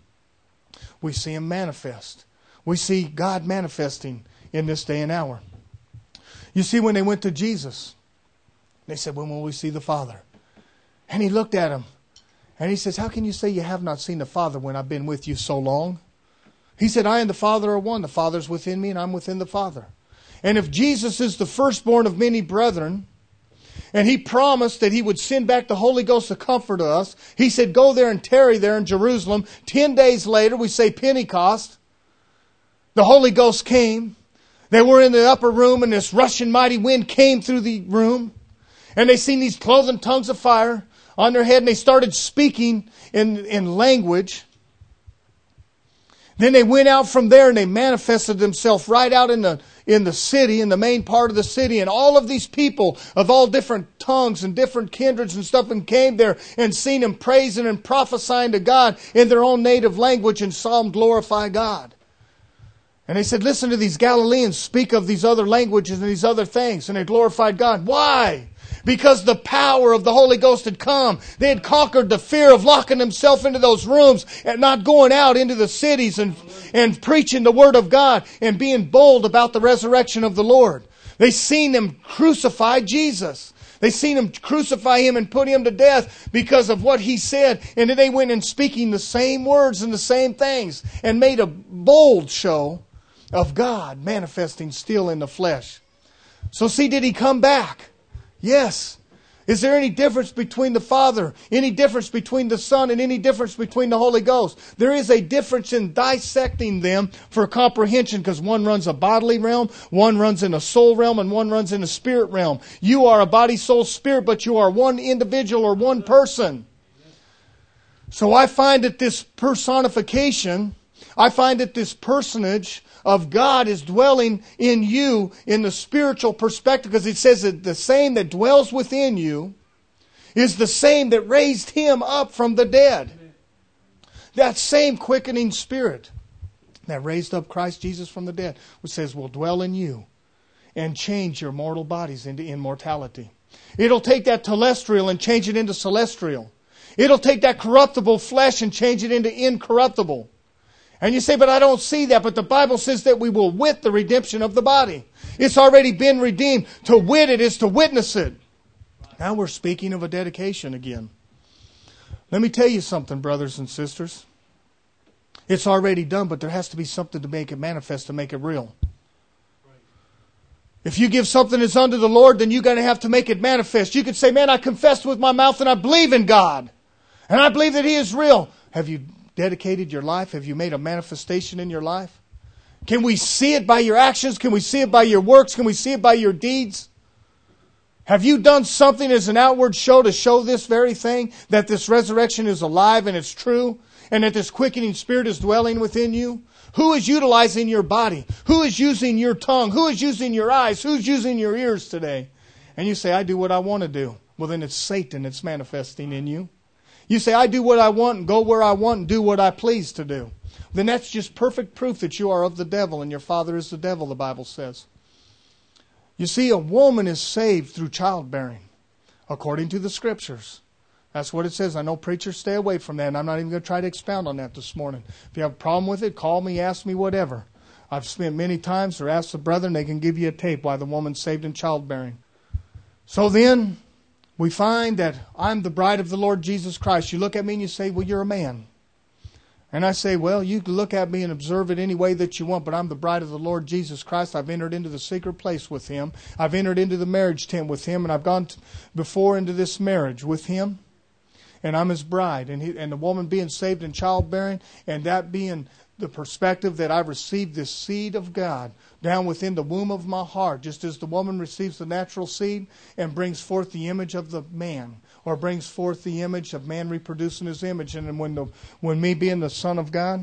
We see Him manifest. We see God manifesting in this day and hour. You see, when they went to Jesus, they said, when will we see the Father? And He looked at him, and He says, how can you say you have not seen the Father when I've been with you so long? He said, I and the Father are one. The Father's within me, and I'm within the Father. And if Jesus is the firstborn of many brethren, and He promised that He would send back the Holy Ghost to comfort us, He said, go there and tarry there in Jerusalem. Ten days later, we say Pentecost, the Holy Ghost came. They were in the upper room, and this rushing mighty wind came through the room. And they seen these cloven tongues of fire on their head, and they started speaking in, in language. Then they went out from there, and they manifested themselves right out in the in the city, in the main part of the city. And all of these people of all different tongues and different kindreds and stuff, and came there and seen Him praising and prophesying to God in their own native language, and saw Him glorify God. And they said, listen to these Galileans speak of these other languages and these other things. And they glorified God. Why? Because the power of the Holy Ghost had come. They had conquered the fear of locking themselves into those rooms and not going out into the cities and, and preaching the Word of God and being bold about the resurrection of the Lord. They seen Him crucify Jesus. They seen Him crucify Him and put Him to death because of what He said. And then they went in speaking the same words and the same things, and made a bold show of God manifesting still in the flesh. So see, did He come back? Yes. Is there any difference between the Father, any difference between the Son, and any difference between the Holy Ghost? There is a difference in dissecting them for comprehension, because one runs a bodily realm, one runs in a soul realm, and one runs in a spirit realm. You are a body, soul, spirit, but you are one individual or one person. So I find that this personification, I find that this personage of God is dwelling in you in the spiritual perspective, because it says that the same that dwells within you is the same that raised Him up from the dead. That same quickening Spirit that raised up Christ Jesus from the dead, which says will dwell in you and change your mortal bodies into immortality. It'll take that telestial and change it into celestial. It'll take that corruptible flesh and change it into incorruptible. And you say, but I don't see that. But the Bible says that we will wit the redemption of the body. It's already been redeemed. To wit it is to witness it. Now we're speaking of a dedication again. Let me tell you something, brothers and sisters. It's already done, but there has to be something to make it manifest, to make it real. If you give something that's unto the Lord, then you're going to have to make it manifest. You could say, man, I confessed with my mouth and I believe in God. And I believe that He is real. Have you dedicated your life? Have you made a manifestation in your life? Can we see it by your actions? Can we see it by your works? Can we see it by your deeds? Have you done something as an outward show to show this very thing, that this resurrection is alive and it's true, and that this quickening Spirit is dwelling within you? Who is utilizing your body? Who is using your tongue? Who is using your eyes? Who's using your ears today? And you say, I do what I want to do. Well, then it's Satan that's manifesting in you. You say, I do what I want and go where I want and do what I please to do. Then that's just perfect proof that you are of the devil and your father is the devil, the Bible says. You see, a woman is saved through childbearing, according to the Scriptures. That's what it says. I know preachers stay away from that, and I'm not even going to try to expound on that this morning. If you have a problem with it, call me, ask me, whatever. I've spent many times, or ask the brethren, they can give you a tape why the woman's saved in childbearing. So then, we find that I'm the bride of the Lord Jesus Christ. You look at me and you say, well, you're a man. And I say, well, you can look at me and observe it any way that you want, but I'm the bride of the Lord Jesus Christ. I've entered into the secret place with Him. I've entered into the marriage tent with Him, and I've gone before into this marriage with Him. And I'm His bride. And, he, and the woman being saved in childbearing, and that being the perspective that I received this seed of God down within the womb of my heart, just as the woman receives the natural seed and brings forth the image of the man, or brings forth the image of man reproducing his image. And then when the when me being the Son of God,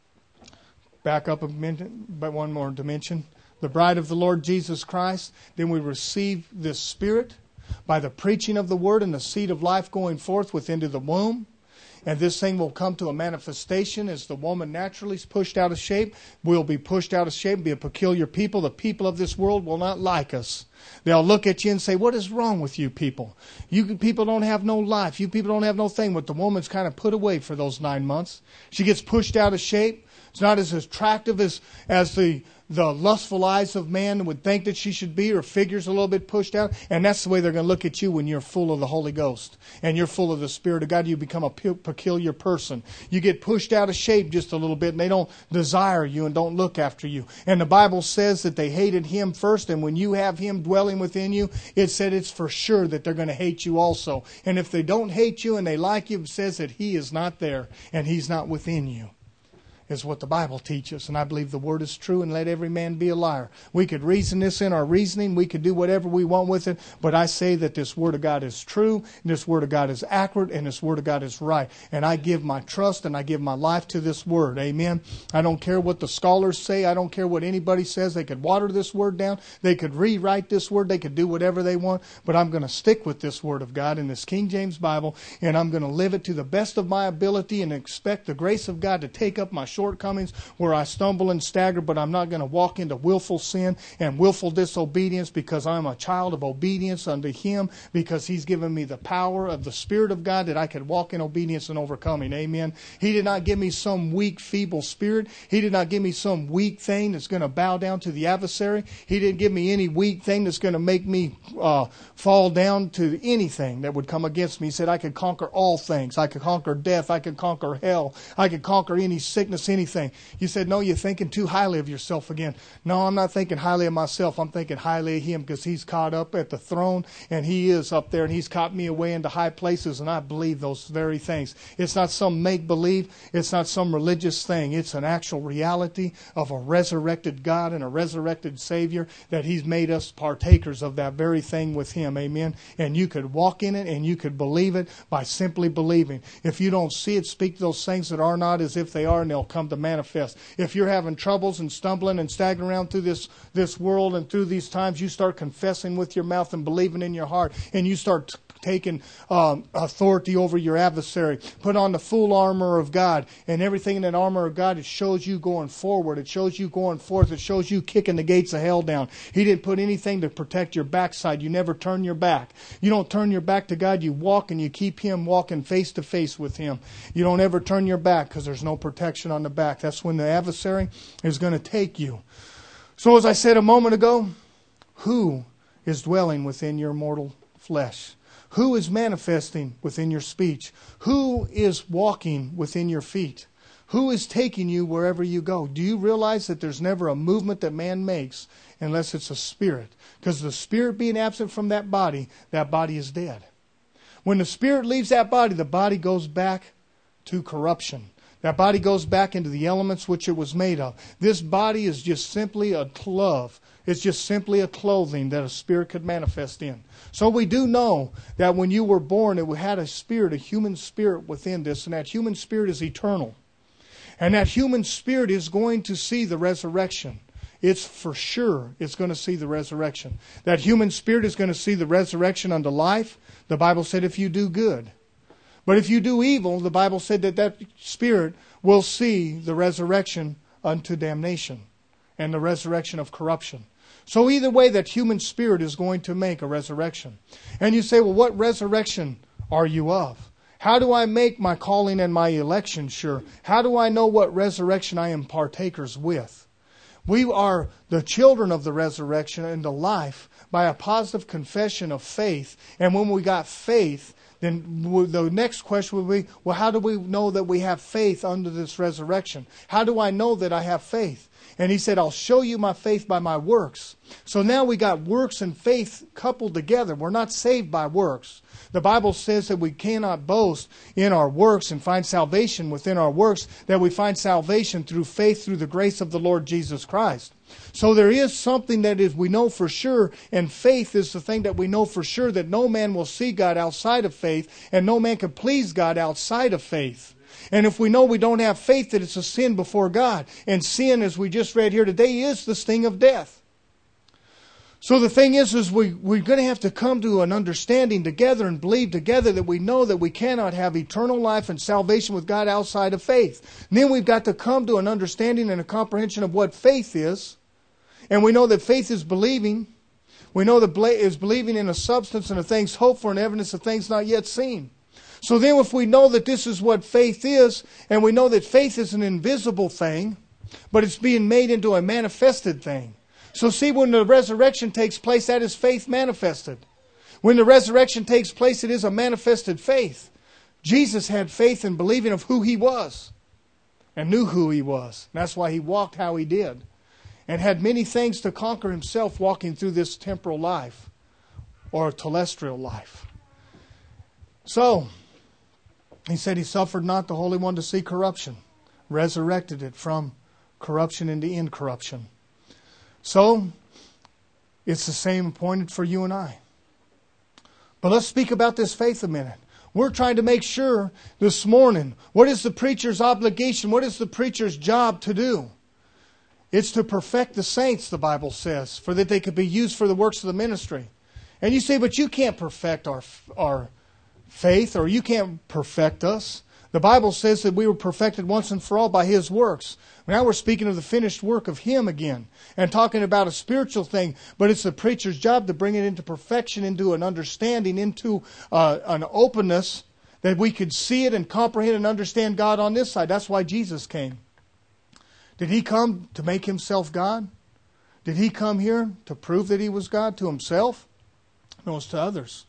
back up a minute, but one more dimension, the bride of the Lord Jesus Christ, then we receive this Spirit by the preaching of the Word and the seed of life going forth within the womb. And this thing will come to a manifestation as the woman naturally is pushed out of shape. We'll be pushed out of shape and be a peculiar people. The people of this world will not like us. They'll look at you and say, what is wrong with you people? You people don't have no life. You people don't have no thing. But the woman's kind of put away for those nine months. She gets pushed out of shape. It's not as attractive as, as the the lustful eyes of man would think that she should be. Her figure's a little bit pushed out. And that's the way they're going to look at you when you're full of the Holy Ghost and you're full of the Spirit of God. You become a peculiar person. You get pushed out of shape just a little bit, and they don't desire you and don't look after you. And the Bible says that they hated Him first, and when you have Him dwelling within you, it said it's for sure that they're going to hate you also. And if they don't hate you and they like you, it says that He is not there and He's not within you. Is what the Bible teaches. And I believe the Word is true, and let every man be a liar. We could reason this in our reasoning. We could do whatever we want with it. But I say that this Word of God is true, and this Word of God is accurate, and this Word of God is right. And I give my trust and I give my life to this Word. Amen. I don't care what the scholars say. I don't care what anybody says. They could water this Word down. They could rewrite this Word. They could do whatever they want. But I'm going to stick with this Word of God in this King James Bible, and I'm going to live it to the best of my ability and expect the grace of God to take up my shortcomings where I stumble and stagger, but I'm not going to walk into willful sin and willful disobedience, because I'm a child of obedience unto Him, because He's given me the power of the Spirit of God that I could walk in obedience and overcoming. Amen. He did not give me some weak, feeble spirit. He did not give me some weak thing that's going to bow down to the adversary. He didn't give me any weak thing that's going to make me uh, fall down to anything that would come against me. He said I could conquer all things. I could conquer death. I could conquer hell. I could conquer any sickness notice anything. You said, no, you're thinking too highly of yourself again. No, I'm not thinking highly of myself. I'm thinking highly of Him because He's caught up at the throne and He is up there and He's caught me away into high places, and I believe those very things. It's not some make-believe. It's not some religious thing. It's an actual reality of a resurrected God and a resurrected Savior that He's made us partakers of that very thing with Him. Amen. And you could walk in it and you could believe it by simply believing. If you don't see it, speak those things that are not as if they are, and they'll come to manifest. If you're having troubles and stumbling and staggering around through this, this world and through these times, you start confessing with your mouth and believing in your heart, and you start t- taking um, authority over your adversary. Put on the full armor of God, and everything in that armor of God, it shows you going forward. It shows you going forth. It shows you kicking the gates of hell down. He didn't put anything to protect your backside. You never turn your back. You don't turn your back to God. You walk and you keep Him walking face to face with Him. You don't ever turn your back because there's no protection on the back. That's when the adversary is going to take you. So as I said a moment ago, who is dwelling within your mortal flesh? Who is manifesting within your speech? Who is walking within your feet? Who is taking you wherever you go? Do you realize that there's never a movement that man makes unless it's a spirit? Because the spirit being absent from that body, that body is dead. When the spirit leaves that body, the body goes back to corruption. That body goes back into the elements which it was made of. This body is just simply a glove. It's just simply a clothing that a spirit could manifest in. So we do know that when you were born, it had a spirit, a human spirit within this, and that human spirit is eternal. And that human spirit is going to see the resurrection. It's for sure it's going to see the resurrection. That human spirit is going to see the resurrection unto life. The Bible said if you do good. But if you do evil, the Bible said that that spirit will see the resurrection unto damnation and the resurrection of corruption. So either way, that human spirit is going to make a resurrection. And you say, well, what resurrection are you of? How do I make my calling and my election sure? How do I know what resurrection I am partakers with? We are the children of the resurrection into life by a positive confession of faith. And when we got faith, then the next question would be, well, how do we know that we have faith under this resurrection? How do I know that I have faith? And he said, I'll show you my faith by my works. So now we got works and faith coupled together. We're not saved by works. The Bible says that we cannot boast in our works and find salvation within our works, that we find salvation through faith, through the grace of the Lord Jesus Christ. So there is something that is we know for sure, and faith is the thing that we know for sure, that no man will see God outside of faith, and no man can please God outside of faith. And if we know we don't have faith, that it's a sin before God. And sin, as we just read here today, is the sting of death. So the thing is, is we, we're going to have to come to an understanding together and believe together that we know that we cannot have eternal life and salvation with God outside of faith. And then we've got to come to an understanding and a comprehension of what faith is. And we know that faith is believing. We know that is believing in a substance and a things hoped for and evidence of things not yet seen. So then if we know that this is what faith is, and we know that faith is an invisible thing, but it's being made into a manifested thing. So see, when the resurrection takes place, that is faith manifested. When the resurrection takes place, it is a manifested faith. Jesus had faith in believing of who He was and knew who He was. And that's why He walked how He did and had many things to conquer Himself walking through this temporal life or terrestrial life. So, He said He suffered not the Holy One to see corruption, resurrected it from corruption into incorruption. So, it's the same appointed for you and I. But let's speak about this faith a minute. We're trying to make sure this morning, what is the preacher's obligation? What is the preacher's job to do? It's to perfect the saints, the Bible says, for that they could be used for the works of the ministry. And you say, but you can't perfect our our faith, or you can't perfect us. The Bible says that we were perfected once and for all by His works. Now we're speaking of the finished work of Him again, and talking about a spiritual thing, but it's the preacher's job to bring it into perfection, into an understanding, into uh, an openness that we could see it and comprehend and understand God on this side. That's why Jesus came. Did He come to make Himself God? Did He come here to prove that He was God to Himself? No, it's to others.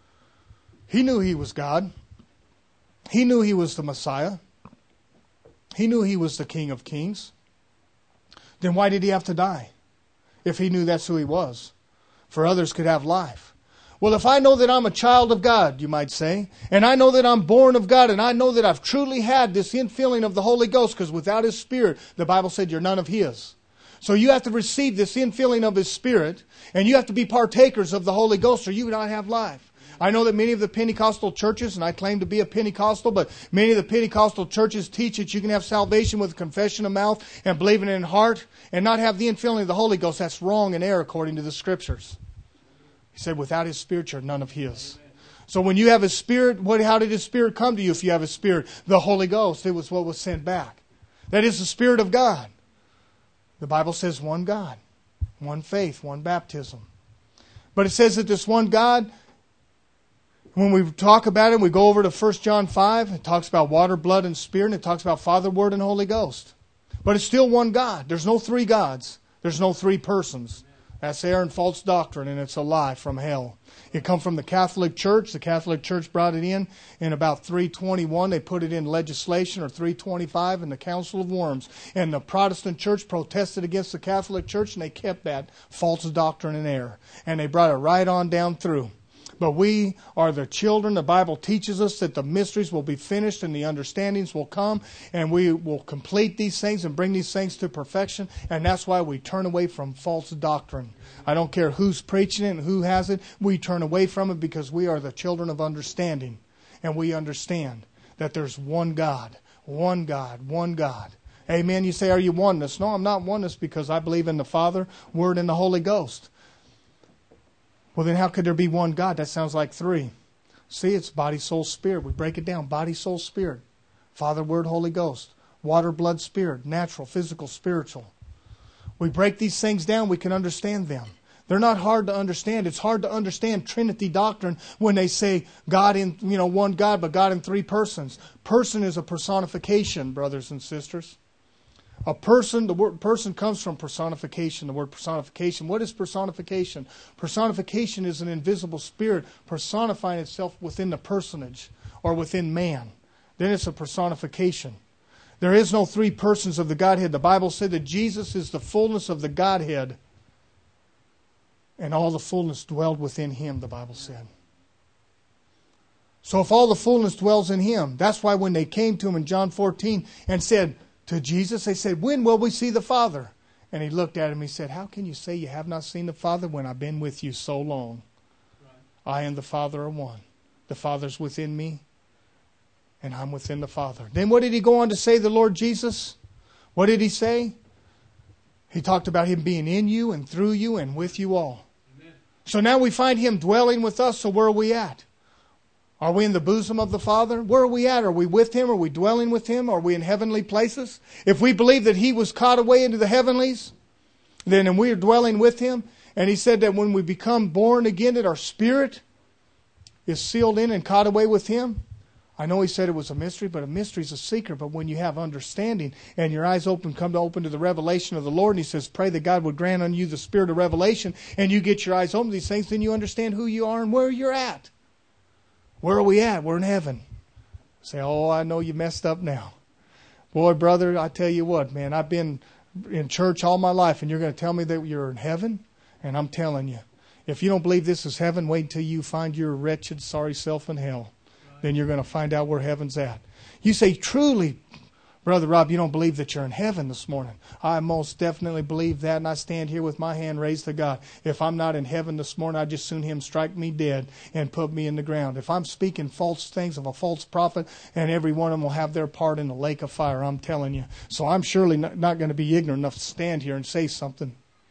He knew He was God. He knew He was the Messiah. He knew He was the King of Kings. Then why did He have to die? If He knew that's who He was. For others could have life. Well, if I know that I'm a child of God, you might say, and I know that I'm born of God, and I know that I've truly had this infilling of the Holy Ghost, because without His Spirit, the Bible said you're none of His. So you have to receive this infilling of His Spirit, and you have to be partakers of the Holy Ghost, or you would not have life. I know that many of the Pentecostal churches, and I claim to be a Pentecostal, but many of the Pentecostal churches teach that you can have salvation with confession of mouth and believing in heart, and not have the infilling of the Holy Ghost. That's wrong and error according to the Scriptures. He said, without His Spirit, you're none of His. So when you have His Spirit, what, how did His Spirit come to you if you have His Spirit? The Holy Ghost. It was what was sent back. That is the Spirit of God. The Bible says one God, one faith, one baptism. But it says that this one God, when we talk about it, we go over to First John five, it talks about water, blood, and Spirit, and it talks about Father, Word, and Holy Ghost. But it's still one God. There's no three gods. There's no three persons. That's error and false doctrine, and it's a lie from hell. It come from the Catholic Church. The Catholic Church brought it in in about three twenty-one. They put it in legislation, or three twenty-five, in the Council of Worms. And the Protestant Church protested against the Catholic Church, and they kept that false doctrine and error. And they brought it right on down through. But we are the children. The Bible teaches us that the mysteries will be finished and the understandings will come, and we will complete these things and bring these things to perfection. And that's why we turn away from false doctrine. I don't care who's preaching it and who has it. We turn away from it because we are the children of understanding. And we understand that there's one God, one God, one God. Amen. You say, are you oneness? No, I'm not oneness because I believe in the Father, Word, and the Holy Ghost. Well, then how could there be one God? That sounds like three. See, it's body, soul, spirit. We break it down. Body, soul, spirit. Father, Word, Holy Ghost. Water, blood, spirit. Natural, physical, spiritual. We break these things down, we can understand them. They're not hard to understand. It's hard to understand Trinity doctrine when they say God in, you know, one God, but God in three persons. Person is a personification, brothers and sisters. A person, the word person comes from personification, the word personification. What is personification? Personification is an invisible spirit personifying itself within the personage or within man. Then it's a personification. There is no three persons of the Godhead. The Bible said that Jesus is the fullness of the Godhead, and all the fullness dwelled within Him, the Bible said. So if all the fullness dwells in Him, that's why when they came to Him in John fourteen and said, to Jesus, they said, when will we see the Father? And He looked at him, He said, how can you say you have not seen the Father when I've been with you so long? Right. I and the Father are one. The Father's within me, and I'm within the Father. Then what did He go on to say, the Lord Jesus? What did He say? He talked about Him being in you and through you and with you all. Amen. So now we find Him dwelling with us, so where are we at? Are we in the bosom of the Father? Where are we at? Are we with Him? Are we dwelling with Him? Are we in heavenly places? If we believe that He was caught away into the heavenlies, then we are dwelling with Him. And He said that when we become born again, that our spirit is sealed in and caught away with Him. I know He said it was a mystery, but a mystery is a secret. But when you have understanding and your eyes open, come to open to the revelation of the Lord, and He says, pray that God would grant unto you the spirit of revelation, and you get your eyes open to these things, then you understand who you are and where you're at. Where are we at? We're in heaven. Say, oh, I know you messed up now. Boy, brother, I tell you what, man, I've been in church all my life, and you're going to tell me that you're in heaven? And I'm telling you, if you don't believe this is heaven, wait until you find your wretched, sorry self in hell. Right. Then you're going to find out where heaven's at. You say, truly, Brother Rob, you don't believe that you're in heaven this morning. I most definitely believe that, and I stand here with my hand raised to God. If I'm not in heaven this morning, I'd just soon Him strike me dead and put me in the ground. If I'm speaking false things of a false prophet, and every one of them will have their part in the lake of fire, I'm telling you. So I'm surely not, not going to be ignorant enough to stand here and say something.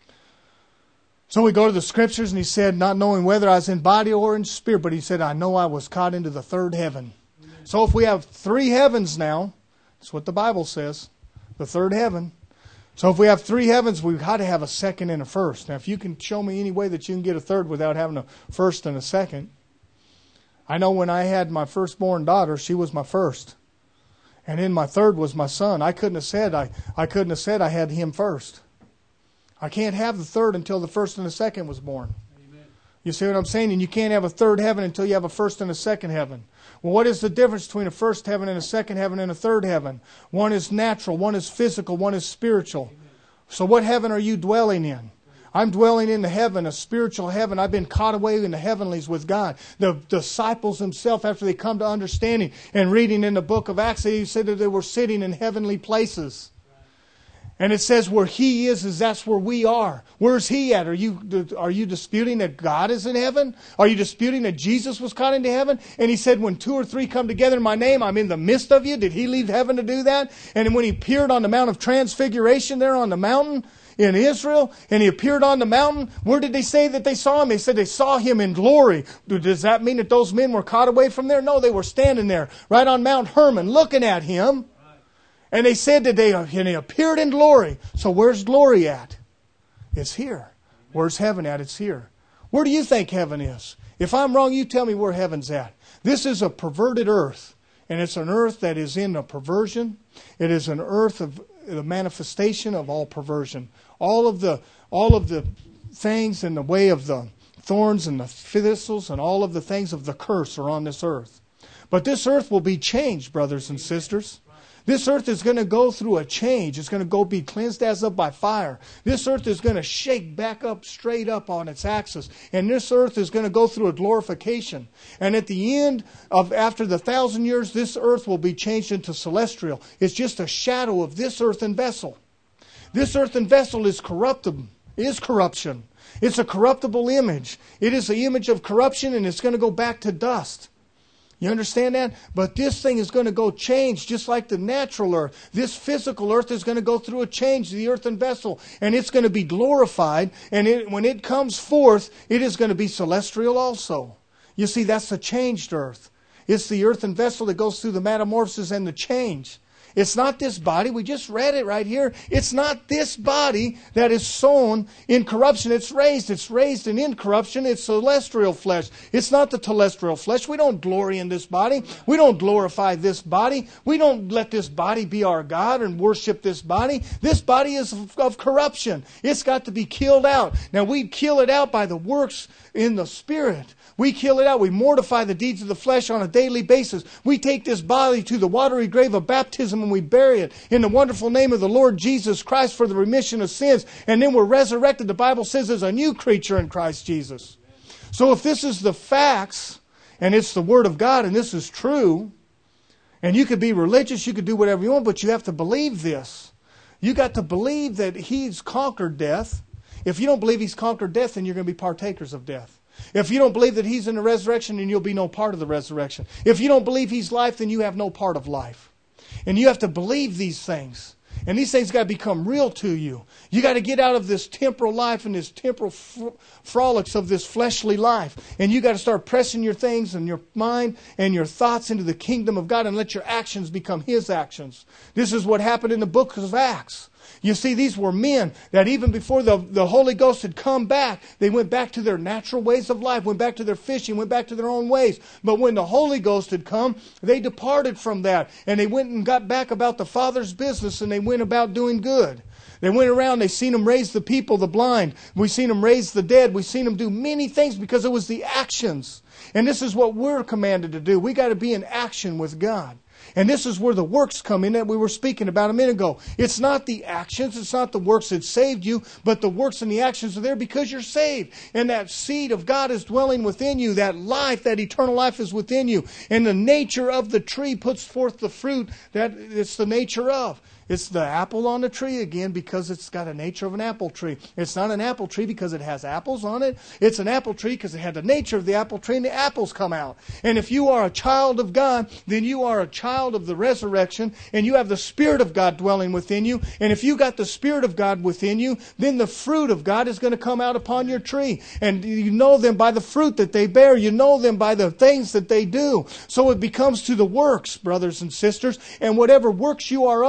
So we go to the Scriptures, and He said, not knowing whether I was in body or in spirit, but He said, I know I was caught into the third heaven. Amen. So if we have three heavens now, that's what the Bible says, the third heaven. So if we have three heavens, we've got to have a second and a first. Now, if you can show me any way that you can get a third without having a first and a second. I know when I had my firstborn daughter, she was my first. And then my third was my son. I couldn't have said I, I couldn't have said I had him first. I can't have the third until the first and the second was born. Amen. You see what I'm saying? And you can't have a third heaven until you have a first and a second heaven. Well, what is the difference between a first heaven and a second heaven and a third heaven? One is natural, one is physical, one is spiritual. So what heaven are you dwelling in? I'm dwelling in the heaven, a spiritual heaven. I've been caught away in the heavenlies with God. The disciples themselves, after they come to understanding and reading in the book of Acts, they said that they were sitting in heavenly places. And it says where He is, is that's where we are. Where's He at? Are you, are you disputing that God is in heaven? Are you disputing that Jesus was caught into heaven? And He said, when two or three come together in My name, I'm in the midst of you. Did He leave heaven to do that? And when He appeared on the Mount of Transfiguration there on the mountain in Israel, and He appeared on the mountain, where did they say that they saw Him? They said they saw Him in glory. Does that mean that those men were caught away from there? No, they were standing there right on Mount Hermon looking at Him. And they said that they, and He appeared in glory. So where's glory at? It's here. Where's heaven at? It's here. Where do you think heaven is? If I'm wrong, you tell me where heaven's at. This is a perverted earth. And it's an earth that is in a perversion. It is an earth of the manifestation of all perversion. All of the, all of the things in the way of the thorns and the thistles and all of the things of the curse are on this earth. But this earth will be changed, brothers and sisters. This earth is going to go through a change. It's going to go be cleansed as of by fire. This earth is going to shake back up, straight up on its axis. And this earth is going to go through a glorification. And at the end of, after the thousand years, this earth will be changed into celestial. It's just a shadow of this earthen vessel. This earthen vessel is corruptible, is corruption. It's a corruptible image. It is the image of corruption, and it's going to go back to dust. You understand that? But this thing is going to go change just like the natural earth. This physical earth is going to go through a change, the earthen vessel, and it's going to be glorified. And it, when it comes forth, it is going to be celestial also. You see, that's the changed earth. It's the earthen vessel that goes through the metamorphosis and the change. It's not this body. We just read it right here. It's not this body that is sown in corruption. It's raised. It's raised in incorruption. It's celestial flesh. It's not the telestial flesh. We don't glory in this body. We don't glorify this body. We don't let this body be our God and worship this body. This body is of, of corruption. It's got to be killed out. Now we kill it out by the works in the Spirit. We kill it out. We mortify the deeds of the flesh on a daily basis. We take this body to the watery grave of baptism and we bury it in the wonderful name of the Lord Jesus Christ for the remission of sins. And then we're resurrected, the Bible says, as a new creature in Christ Jesus. So if this is the facts, and it's the Word of God, and this is true, and you could be religious, you could do whatever you want, but you have to believe this. You got to believe that He's conquered death. If you don't believe He's conquered death, then you're going to be partakers of death. If you don't believe that He's in the resurrection, then you'll be no part of the resurrection. If you don't believe He's life, then you have no part of life. And you have to believe these things. And these things got to become real to you. You got to get out of this temporal life and this temporal fr- frolics of this fleshly life. And you got to start pressing your things and your mind and your thoughts into the kingdom of God and let your actions become His actions. This is what happened in the book of Acts. You see, these were men that even before the, the Holy Ghost had come back, they went back to their natural ways of life, went back to their fishing, went back to their own ways. But when the Holy Ghost had come, they departed from that. And they went and got back about the Father's business, and they went about doing good. They went around, they seen Him raise the people, the blind. We seen Him raise the dead. We seen Him do many things because it was the actions. And this is what we're commanded to do. We got to be in action with God. And this is where the works come in that we were speaking about a minute ago. It's not the actions, it's not the works that saved you, but the works and the actions are there because you're saved. And that seed of God is dwelling within you. That life, that eternal life is within you. And the nature of the tree puts forth the fruit that it's the nature of. It's the apple on the tree again because it's got a nature of an apple tree. It's not an apple tree because it has apples on it. It's an apple tree because it had the nature of the apple tree and the apples come out. And if you are a child of God, then you are a child of the resurrection and you have the Spirit of God dwelling within you. And if you got the Spirit of God within you, then the fruit of God is going to come out upon your tree. And you know them by the fruit that they bear. You know them by the things that they do. So it becomes to the works, brothers and sisters. And whatever works you are of, is that's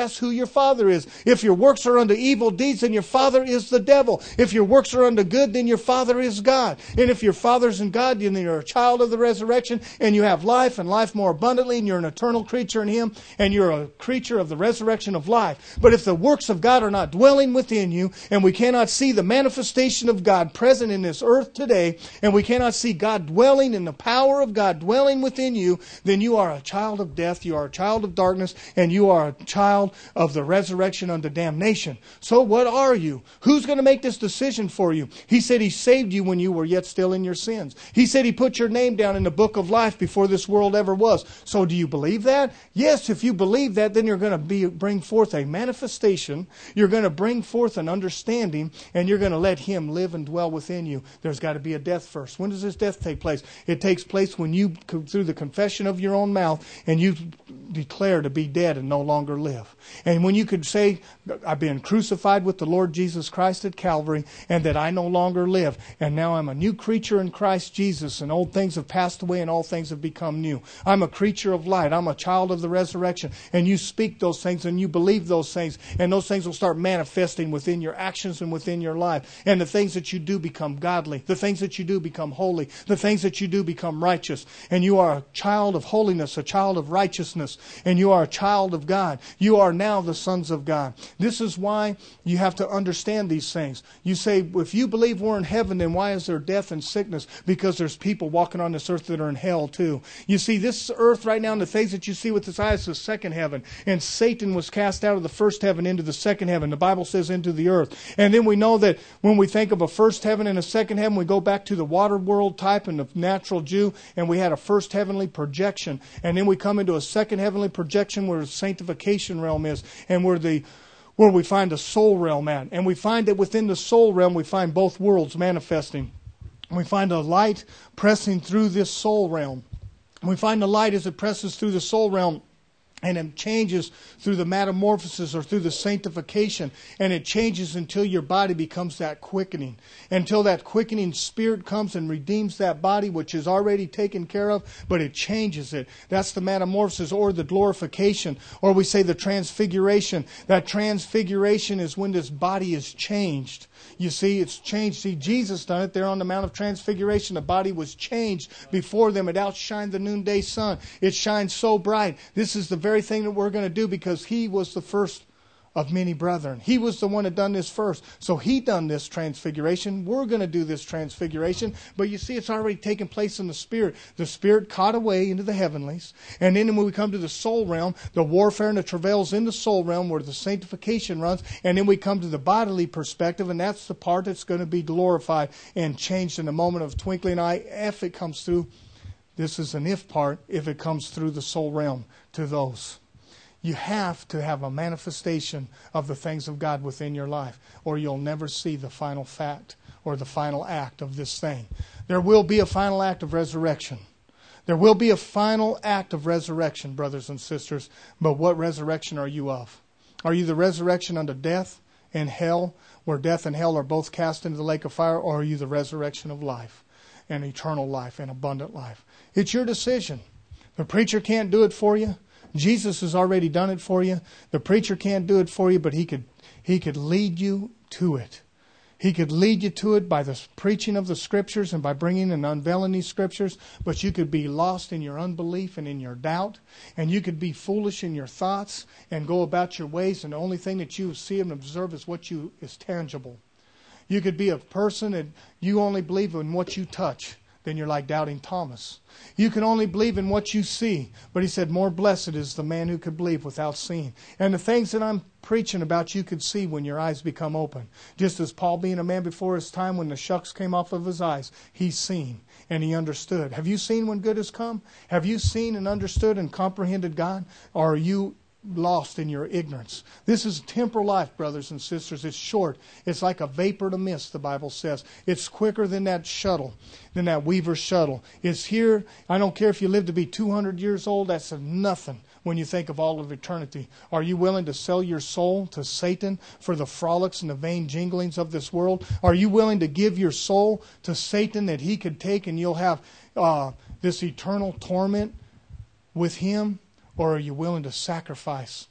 that's who your father is. If your works are unto evil deeds, then your father is the devil. If your works are unto good, then your father is God. And if your father's in God, then you're a child of the resurrection, and you have life and life more abundantly, and you're an eternal creature in Him, and you're a creature of the resurrection of life. But if the works of God are not dwelling within you, and we cannot see the manifestation of God present in this earth today, and we cannot see God dwelling in the power of God dwelling within you, then you are a child of death, you are a child of darkness, and you are a child of the resurrection unto damnation. So what are you? Who's going to make this decision for you? He said He saved you when you were yet still in your sins. He said He put your name down in the book of life before this world ever was. So do you believe that? Yes, if you believe that, then you're going to be, bring forth a manifestation. You're going to bring forth an understanding, and you're going to let Him live and dwell within you. There's got to be a death first. When does this death take place? It takes place when you, through the confession of your own mouth, and you declare to be dead and no longer live. And when you could say, I've been crucified with the Lord Jesus Christ at Calvary, and that I no longer live, and now I'm a new creature in Christ Jesus, and old things have passed away and all things have become new. I'm a creature of light. I'm a child of the resurrection. And you speak those things and you believe those things, and those things will start manifesting within your actions and within your life. And the things that you do become godly. The things that you do become holy. The things that you do become righteous. And you are a child of holiness, a child of righteousness, and you are a child of God. You are now the sons of God. This is why you have to understand these things. You say, if you believe we're in heaven, then why is there death and sickness? Because there's people walking on this earth that are in hell too. You see, this earth right now, and the things that you see with this eye is the second heaven. And Satan was cast out of the first heaven into the second heaven. The Bible says into the earth. And then we know that when we think of a first heaven and a second heaven, we go back to the water world type and the natural Jew, and we had a first heavenly projection. And then we come into a second heavenly projection where the sanctification realm is, and where the where we find the soul realm at. And we find that within the soul realm we find both worlds manifesting. We find a light pressing through this soul realm. We find the light as it presses through the soul realm, and it changes through the metamorphosis or through the sanctification. And it changes until your body becomes that quickening. Until that quickening spirit comes and redeems that body, which is already taken care of, but it changes it. That's the metamorphosis or the glorification. Or we say the transfiguration. That transfiguration is when this body is changed. You see, it's changed. See, Jesus done it there on the Mount of Transfiguration. The body was changed before them. It outshined the noonday sun. It shines so bright. This is the very thing that we're going to do because He was the first of many brethren. He was the one that done this first. So He done this transfiguration. We're going to do this transfiguration. But you see, it's already taken place in the Spirit. The Spirit caught away into the heavenlies. And then when we come to the soul realm, the warfare and the travails in the soul realm where the sanctification runs. And then we come to the bodily perspective, and that's the part that's going to be glorified and changed in a moment of twinkling eye if it comes through. This is an if part, if it comes through the soul realm to those. You have to have a manifestation of the things of God within your life, or you'll never see the final fact or the final act of this thing. There will be a final act of resurrection. There will be a final act of resurrection, brothers and sisters. But what resurrection are you of? Are you the resurrection unto death and hell, where death and hell are both cast into the lake of fire, or are you the resurrection of life and eternal life and abundant life? It's your decision. The preacher can't do it for you. Jesus has already done it for you. The preacher can't do it for you, but he could he could lead you to it. He could lead you to it by the preaching of the Scriptures and by bringing and unveiling these Scriptures. But you could be lost in your unbelief and in your doubt. And you could be foolish in your thoughts and go about your ways. And the only thing that you see and observe is what you is tangible. You could be a person that you only believe in what you touch. Then you're like doubting Thomas. You can only believe in what you see. But He said, more blessed is the man who could believe without seeing. And the things that I'm preaching about you could see when your eyes become open. Just as Paul, being a man before his time, when the shucks came off of his eyes, he's seen and he understood. Have you seen when good has come? Have you seen and understood and comprehended God? Or are you lost in your ignorance? This is temporal life, brothers and sisters. It's short. It's like a vapor to mist, the Bible says. It's quicker than that shuttle, than that Weaver shuttle. It's here. I don't care if you live to be two hundred years old. That's nothing when you think of all of eternity. Are you willing to sell your soul to Satan for the frolics and the vain jinglings of this world? Are you willing to give your soul to Satan that he could take and you'll have uh, this eternal torment with him? Or are you willing to sacrifice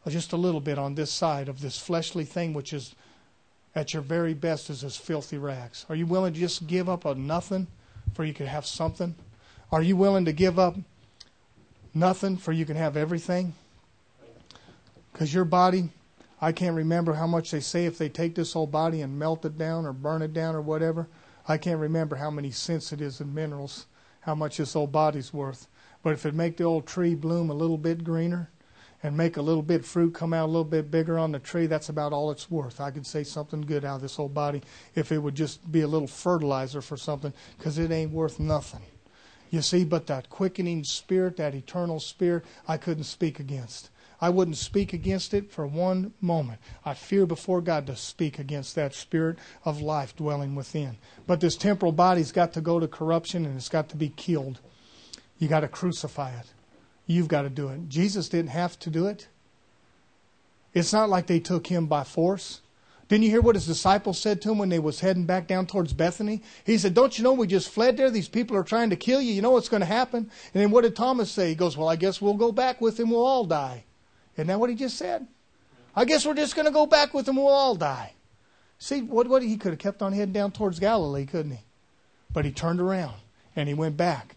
just a little bit on this side of this fleshly thing, which is at your very best is as filthy rags? Are you willing to just give up a nothing for you can have something? Are you willing to give up nothing for you can have everything? Because your body, I can't remember how much they say if they take this whole body and melt it down or burn it down or whatever. I can't remember how many cents it is in minerals, how much this old body's worth. But if it make the old tree bloom a little bit greener and make a little bit fruit come out a little bit bigger on the tree, that's about all it's worth. I could say something good out of this old body if it would just be a little fertilizer for something, because it ain't worth nothing. You see, but that quickening spirit, that eternal spirit, I couldn't speak against. I wouldn't speak against it for one moment. I fear before God to speak against that spirit of life dwelling within. But this temporal body's got to go to corruption and it's got to be killed. You got to crucify it. You've got to do it. Jesus didn't have to do it. It's not like they took him by force. Didn't you hear what his disciples said to him when they was heading back down towards Bethany? He said, don't you know we just fled there? These people are trying to kill you. You know what's going to happen? And then what did Thomas say? He goes, well, I guess we'll go back with him. We'll all die. Isn't that what he just said? I guess we're just going to go back with him. We'll all die. See, what, what he could have kept on heading down towards Galilee, couldn't he? But he turned around and he went back.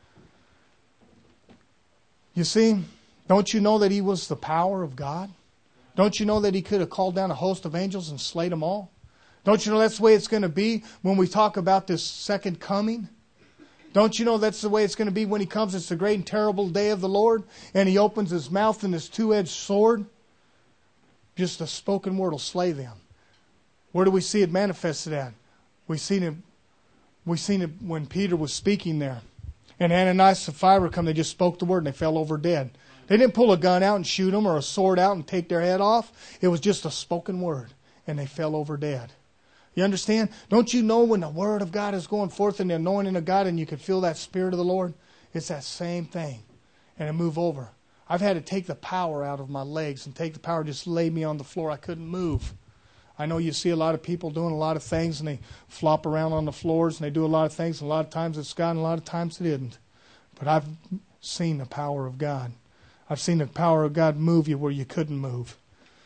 You see, don't you know that he was the power of God? Don't you know that he could have called down a host of angels and slayed them all? Don't you know that's the way it's going to be when we talk about this second coming? Don't you know that's the way it's going to be when he comes? It's the great and terrible day of the Lord. And he opens his mouth and his two-edged sword. Just a spoken word will slay them. Where do we see it manifested at? We seen it, we seen it when Peter was speaking there. And Ananias and Sapphira come, they just spoke the word and they fell over dead. They didn't pull a gun out and shoot them or a sword out and take their head off. It was just a spoken word and they fell over dead. You understand? Don't you know when the Word of God is going forth and the anointing of God and you can feel that Spirit of the Lord? It's that same thing. And it move over. I've had to take the power out of my legs and take the power, just lay me on the floor. I couldn't move. I know you see a lot of people doing a lot of things and they flop around on the floors and they do a lot of things. And a lot of times it's God and a lot of times it isn't. But I've seen the power of God. I've seen the power of God move you where you couldn't move.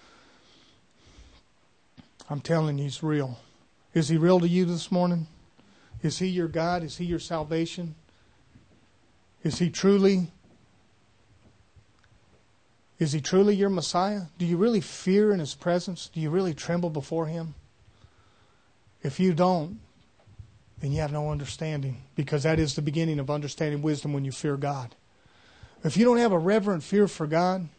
I'm telling you, He's real. Is He real to you this morning? Is He your God? Is He your salvation? Is He truly, is He truly your Messiah? Do you really fear in His presence? Do you really tremble before Him? If you don't, then you have no understanding, because that is the beginning of understanding wisdom, when you fear God. If you don't have a reverent fear for God,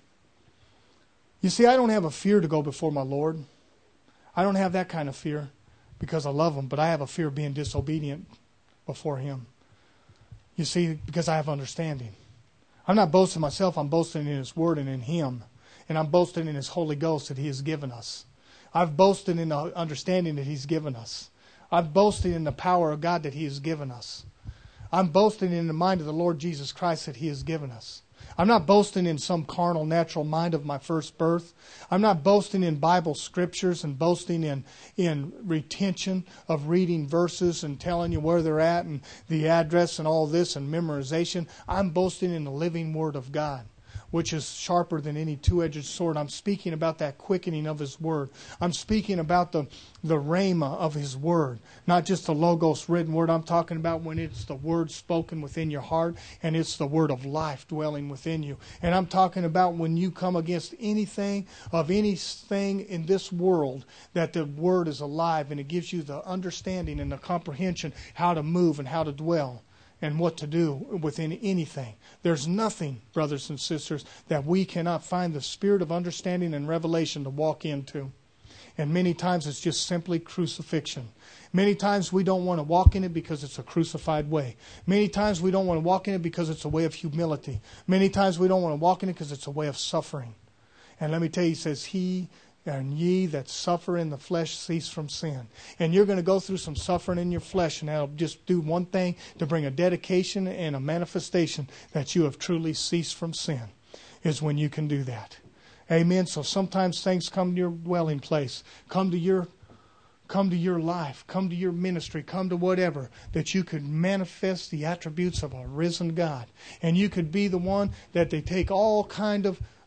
you see, I don't have a fear to go before my Lord. I don't have that kind of fear, because I love Him, but I have a fear of being disobedient before Him. You see, because I have understanding. I'm not boasting myself, I'm boasting in His Word and in Him. And I'm boasting in His Holy Ghost that He has given us. I've boasted in the understanding that He's given us. I've boasted in the power of God that He has given us. I'm boasting in the mind of the Lord Jesus Christ that He has given us. I'm not boasting in some carnal, natural mind of my first birth. I'm not boasting in Bible scriptures and boasting in, in retention of reading verses and telling you where they're at and the address and all this and memorization. I'm boasting in the living Word of God, which is sharper than any two-edged sword. I'm speaking about that quickening of His Word. I'm speaking about the, the rhema of His Word, not just the logos written word. I'm talking about when it's the Word spoken within your heart and it's the Word of life dwelling within you. And I'm talking about when you come against anything of anything in this world, that the Word is alive and it gives you the understanding and the comprehension how to move and how to dwell and what to do within anything. There's nothing, brothers and sisters, that we cannot find the spirit of understanding and revelation to walk into. And many times it's just simply crucifixion. Many times we don't want to walk in it because it's a crucified way. Many times we don't want to walk in it because it's a way of humility. Many times we don't want to walk in it because it's a way of suffering. And let me tell you, He says, He and ye that suffer in the flesh cease from sin. And you're going to go through some suffering in your flesh, and that'll just do one thing, to bring a dedication and a manifestation that you have truly ceased from sin, is when you can do that. Amen. So sometimes things come to your dwelling place, come to your come to your life, come to your ministry, come to whatever, that you could manifest the attributes of a risen God. And you could be the one that they take all kind of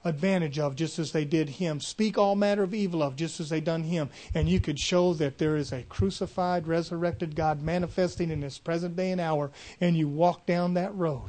advantage of, just as they did him. Speak all manner of evil of, just as they done him. And you could show that there is a crucified, resurrected God manifesting in this present day and hour. And you walk down that road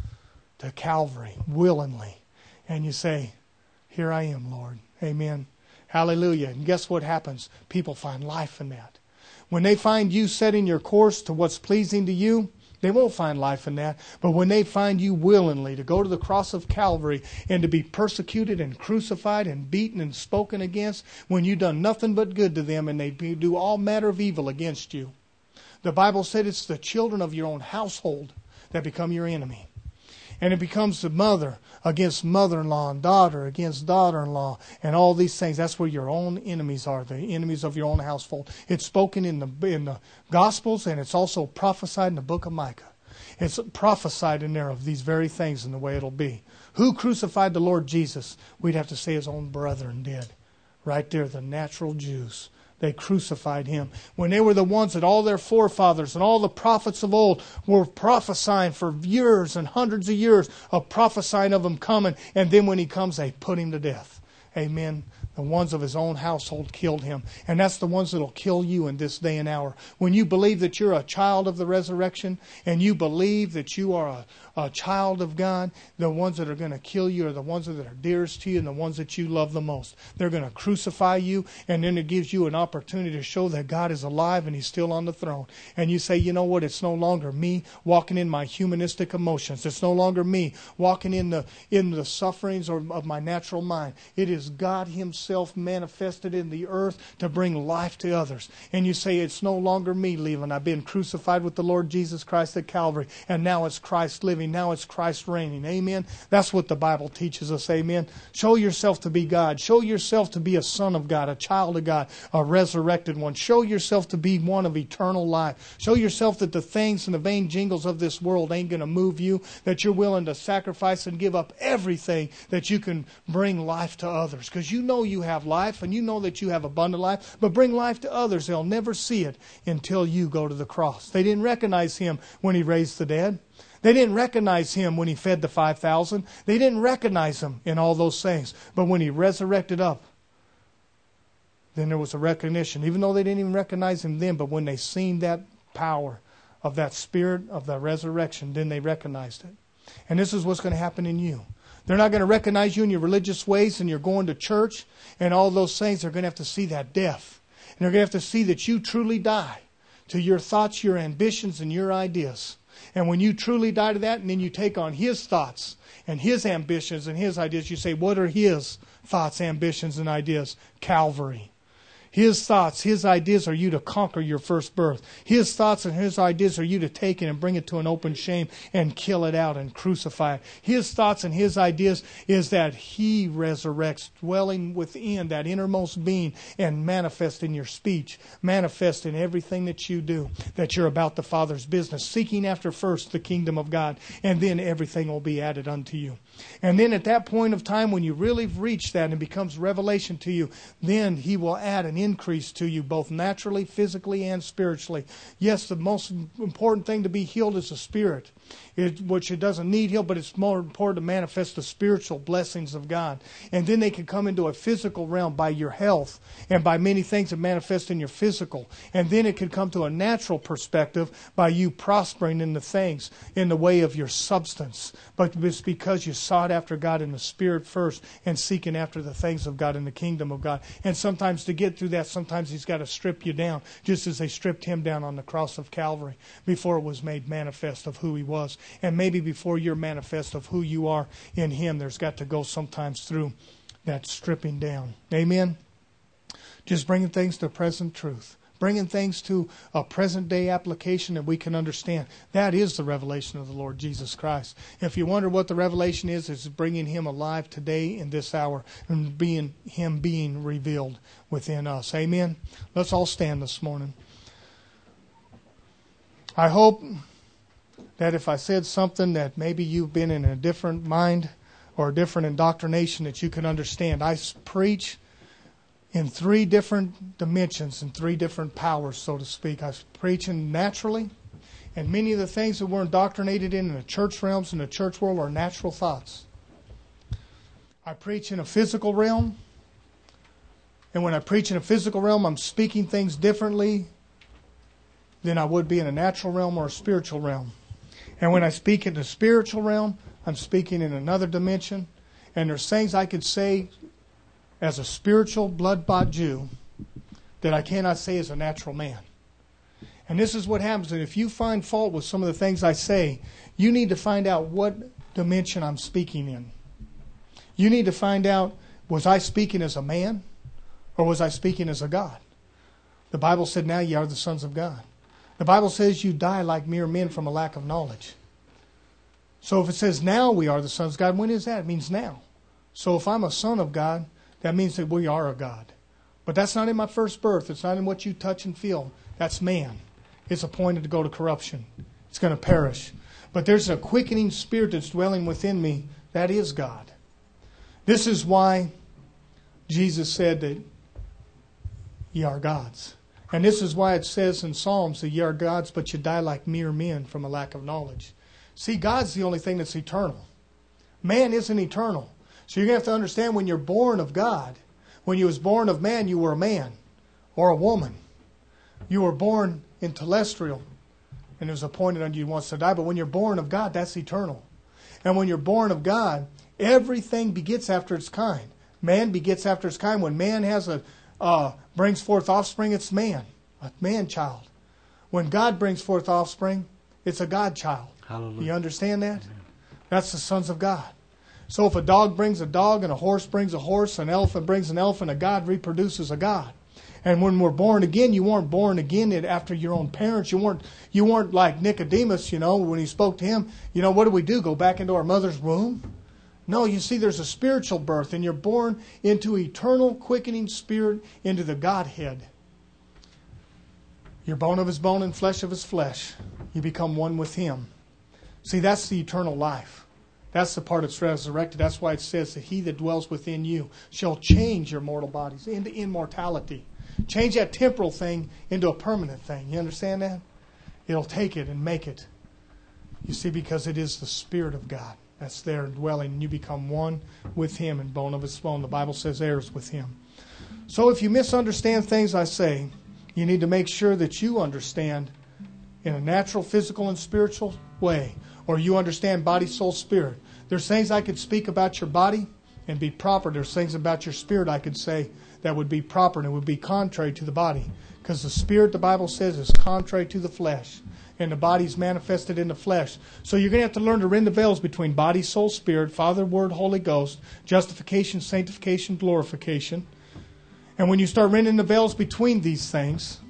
to Calvary willingly. And you say, here I am, Lord. Amen. Hallelujah. And guess what happens? People find life in that. When they find you setting your course to what's pleasing to you, they won't find life in that. But when they find you willingly to go to the cross of Calvary and to be persecuted and crucified and beaten and spoken against, when you've done nothing but good to them and they do all manner of evil against you, the Bible said it's the children of your own household that become your enemy. And it becomes the mother against mother-in-law and daughter against daughter-in-law and all these things. That's where your own enemies are, the enemies of your own household. It's spoken in the in the Gospels, and it's also prophesied in the book of Micah. It's prophesied in there of these very things and the way it'll be. Who crucified the Lord Jesus? We'd have to say his own brethren did. Right there, the natural Jews. They crucified him. When they were the ones that all their forefathers and all the prophets of old were prophesying for years and hundreds of years of prophesying of him coming. And then when he comes, they put him to death. Amen. The ones of his own household killed him. And that's the ones that will kill you in this day and hour. When you believe that you're a child of the resurrection and you believe that you are a, a child of God, the ones that are going to kill you are the ones that are dearest to you and the ones that you love the most. They're going to crucify you, and then it gives you an opportunity to show that God is alive and he's still on the throne. And you say, you know what, it's no longer me walking in my humanistic emotions. It's no longer me walking in the in the sufferings of, of my natural mind. It is God himself manifested in the earth to bring life to others. And you say, it's no longer me living. I've been crucified with the Lord Jesus Christ at Calvary, and now it's Christ living. Now it's Christ reigning. Amen. That's what the Bible teaches us. Amen. Show yourself to be God. Show yourself to be a son of God, a child of God, a resurrected one. Show yourself to be one of eternal life. Show yourself that the things and the vain jingles of this world ain't going to move you, that you're willing to sacrifice and give up everything that you can bring life to others. Because you know you have life and you know that you have abundant life, but bring life to others. They'll never see it until you go to the cross. They didn't recognize him when he raised the dead. They didn't recognize him when he fed the five thousand. They didn't recognize him in all those things. But when he resurrected up, then there was a recognition. Even though they didn't even recognize him then, but when they seen that power of that spirit of the resurrection, then they recognized it. And this is what's going to happen in you. They're not going to recognize you in your religious ways and you're going to church and all those things. They're going to have to see that death. And they're going to have to see that you truly die to your thoughts, your ambitions, and your ideas. And when you truly die to that, and then you take on his thoughts and his ambitions and his ideas, you say, what are his thoughts, ambitions, and ideas? Calvary. His thoughts, his ideas are you to conquer your first birth. His thoughts and his ideas are you to take it and bring it to an open shame and kill it out and crucify it. His thoughts and his ideas is that he resurrects, dwelling within that innermost being and manifest in your speech, manifest in everything that you do, that you're about the Father's business, seeking after first the kingdom of God, and then everything will be added unto you. And then at that point of time, when you really reach that and it becomes revelation to you, then he will add an increase to you, both naturally, physically, and spiritually. Yes, the most important thing to be healed is the spirit, it, which it doesn't need healed, but it's more important to manifest the spiritual blessings of God. And then they can come into a physical realm by your health and by many things that manifest in your physical. And then it can come to a natural perspective by you prospering in the things in the way of your substance. But it's because you sought after God in the spirit first and seeking after the things of God in the kingdom of God. And sometimes to get through that, sometimes he's got to strip you down, just as they stripped him down on the cross of Calvary before it was made manifest of who he was. And maybe before you're manifest of who you are in him, there's got to go sometimes through that stripping down. Amen? Just bringing things to present truth. Bringing things to a present day application that we can understand. That is the revelation of the Lord Jesus Christ. If you wonder what the revelation is, it's bringing him alive today in this hour and being him being revealed within us. Amen? Let's all stand this morning. I hope that if I said something that maybe you've been in a different mind or a different indoctrination, that you can understand. I preach in three different dimensions and three different powers, so to speak. I was preaching naturally, and many of the things that we're indoctrinated in in the church realms and the church world are natural thoughts. I preach in a physical realm. And when I preach in a physical realm, I'm speaking things differently than I would be in a natural realm or a spiritual realm. And when I speak in the spiritual realm, I'm speaking in another dimension. And there's things I could say as a spiritual, blood-bought Jew that I cannot say as a natural man. And this is what happens. And if you find fault with some of the things I say, you need to find out what dimension I'm speaking in. You need to find out, was I speaking as a man or was I speaking as a God? The Bible said, now ye are the sons of God. The Bible says you die like mere men from a lack of knowledge. So if it says now we are the sons of God, when is that? It means now. So if I'm a son of God, that means that we are a God. But that's not in my first birth. It's not in what you touch and feel. That's man. It's appointed to go to corruption. It's going to perish. But there's a quickening spirit that's dwelling within me. That is God. This is why Jesus said that ye are gods. And this is why it says in Psalms that ye are gods, but you die like mere men from a lack of knowledge. See, God's the only thing that's eternal. Man isn't eternal. So you're going to have to understand, when you're born of God, when you was born of man, you were a man or a woman. You were born in telestial, and it was appointed unto you once to die. But when you're born of God, that's eternal. And when you're born of God, everything begets after its kind. Man begets after its kind. When man has a uh, brings forth offspring, it's man, a man child. When God brings forth offspring, it's a God child. Hallelujah. You understand that? Amen. That's the sons of God. So if a dog brings a dog, and a horse brings a horse, an elephant brings an elephant, a God reproduces a God. And when we're born again, you weren't born again after your own parents. You weren't you weren't like Nicodemus, you know, when he spoke to him. You know, what do we do? Go back into our mother's womb? No, you see, there's a spiritual birth, and you're born into eternal quickening spirit, into the Godhead. You're bone of his bone and flesh of his flesh. You become one with him. See, that's the eternal life. That's the part that's resurrected. That's why it says that he that dwells within you shall change your mortal bodies into immortality. Change that temporal thing into a permanent thing. You understand that? It'll take it and make it. You see, because it is the Spirit of God that's there dwelling, and you become one with him and bone of his bone. The Bible says heirs with him. So if you misunderstand things I say, you need to make sure that you understand in a natural, physical, and spiritual way. Or you understand body, soul, spirit. There's things I could speak about your body and be proper. There's things about your spirit I could say that would be proper, and it would be contrary to the body. Because the spirit, the Bible says, is contrary to the flesh. And the body's manifested in the flesh. So you're going to have to learn to ring the bells between body, soul, spirit, Father, Word, Holy Ghost, justification, sanctification, glorification. And when you start ringing the bells between these things,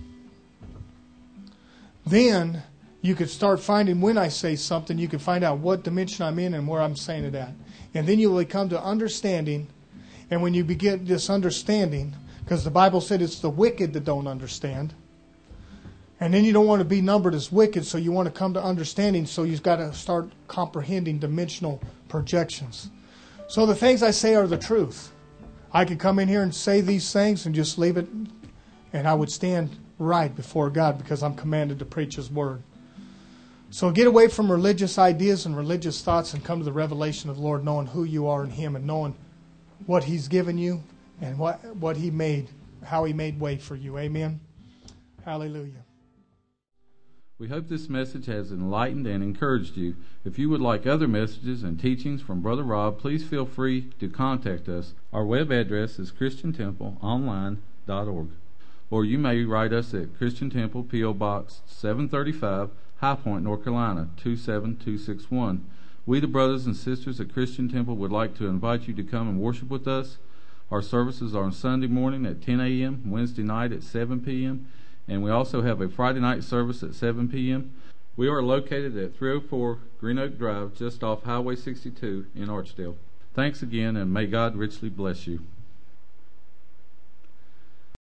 then you could start finding, when I say something, you can find out what dimension I'm in and where I'm saying it at. And then you will come to understanding. And when you begin this understanding, because the Bible said it's the wicked that don't understand. And then you don't want to be numbered as wicked, so you want to come to understanding, so you've got to start comprehending dimensional projections. So the things I say are the truth. I could come in here and say these things and just leave it, and I would stand right before God because I'm commanded to preach His Word. So get away from religious ideas and religious thoughts and come to the revelation of the Lord, knowing who you are in Him and knowing what He's given you and what, what He made, how He made way for you. Amen. Hallelujah. We hope this message has enlightened and encouraged you. If you would like other messages and teachings from Brother Rob, please feel free to contact us. Our web address is christian temple online dot org. Or you may write us at Christian Temple, P O Box seven thirty-five, High Point, North Carolina, two seven two six one. We, the brothers and sisters at Christian Temple, would like to invite you to come and worship with us. Our services are on Sunday morning at ten a.m., Wednesday night at seven p.m., and we also have a Friday night service at seven p.m. We are located at three oh four Green Oak Drive, just off Highway sixty-two in Archdale. Thanks again, and may God richly bless you.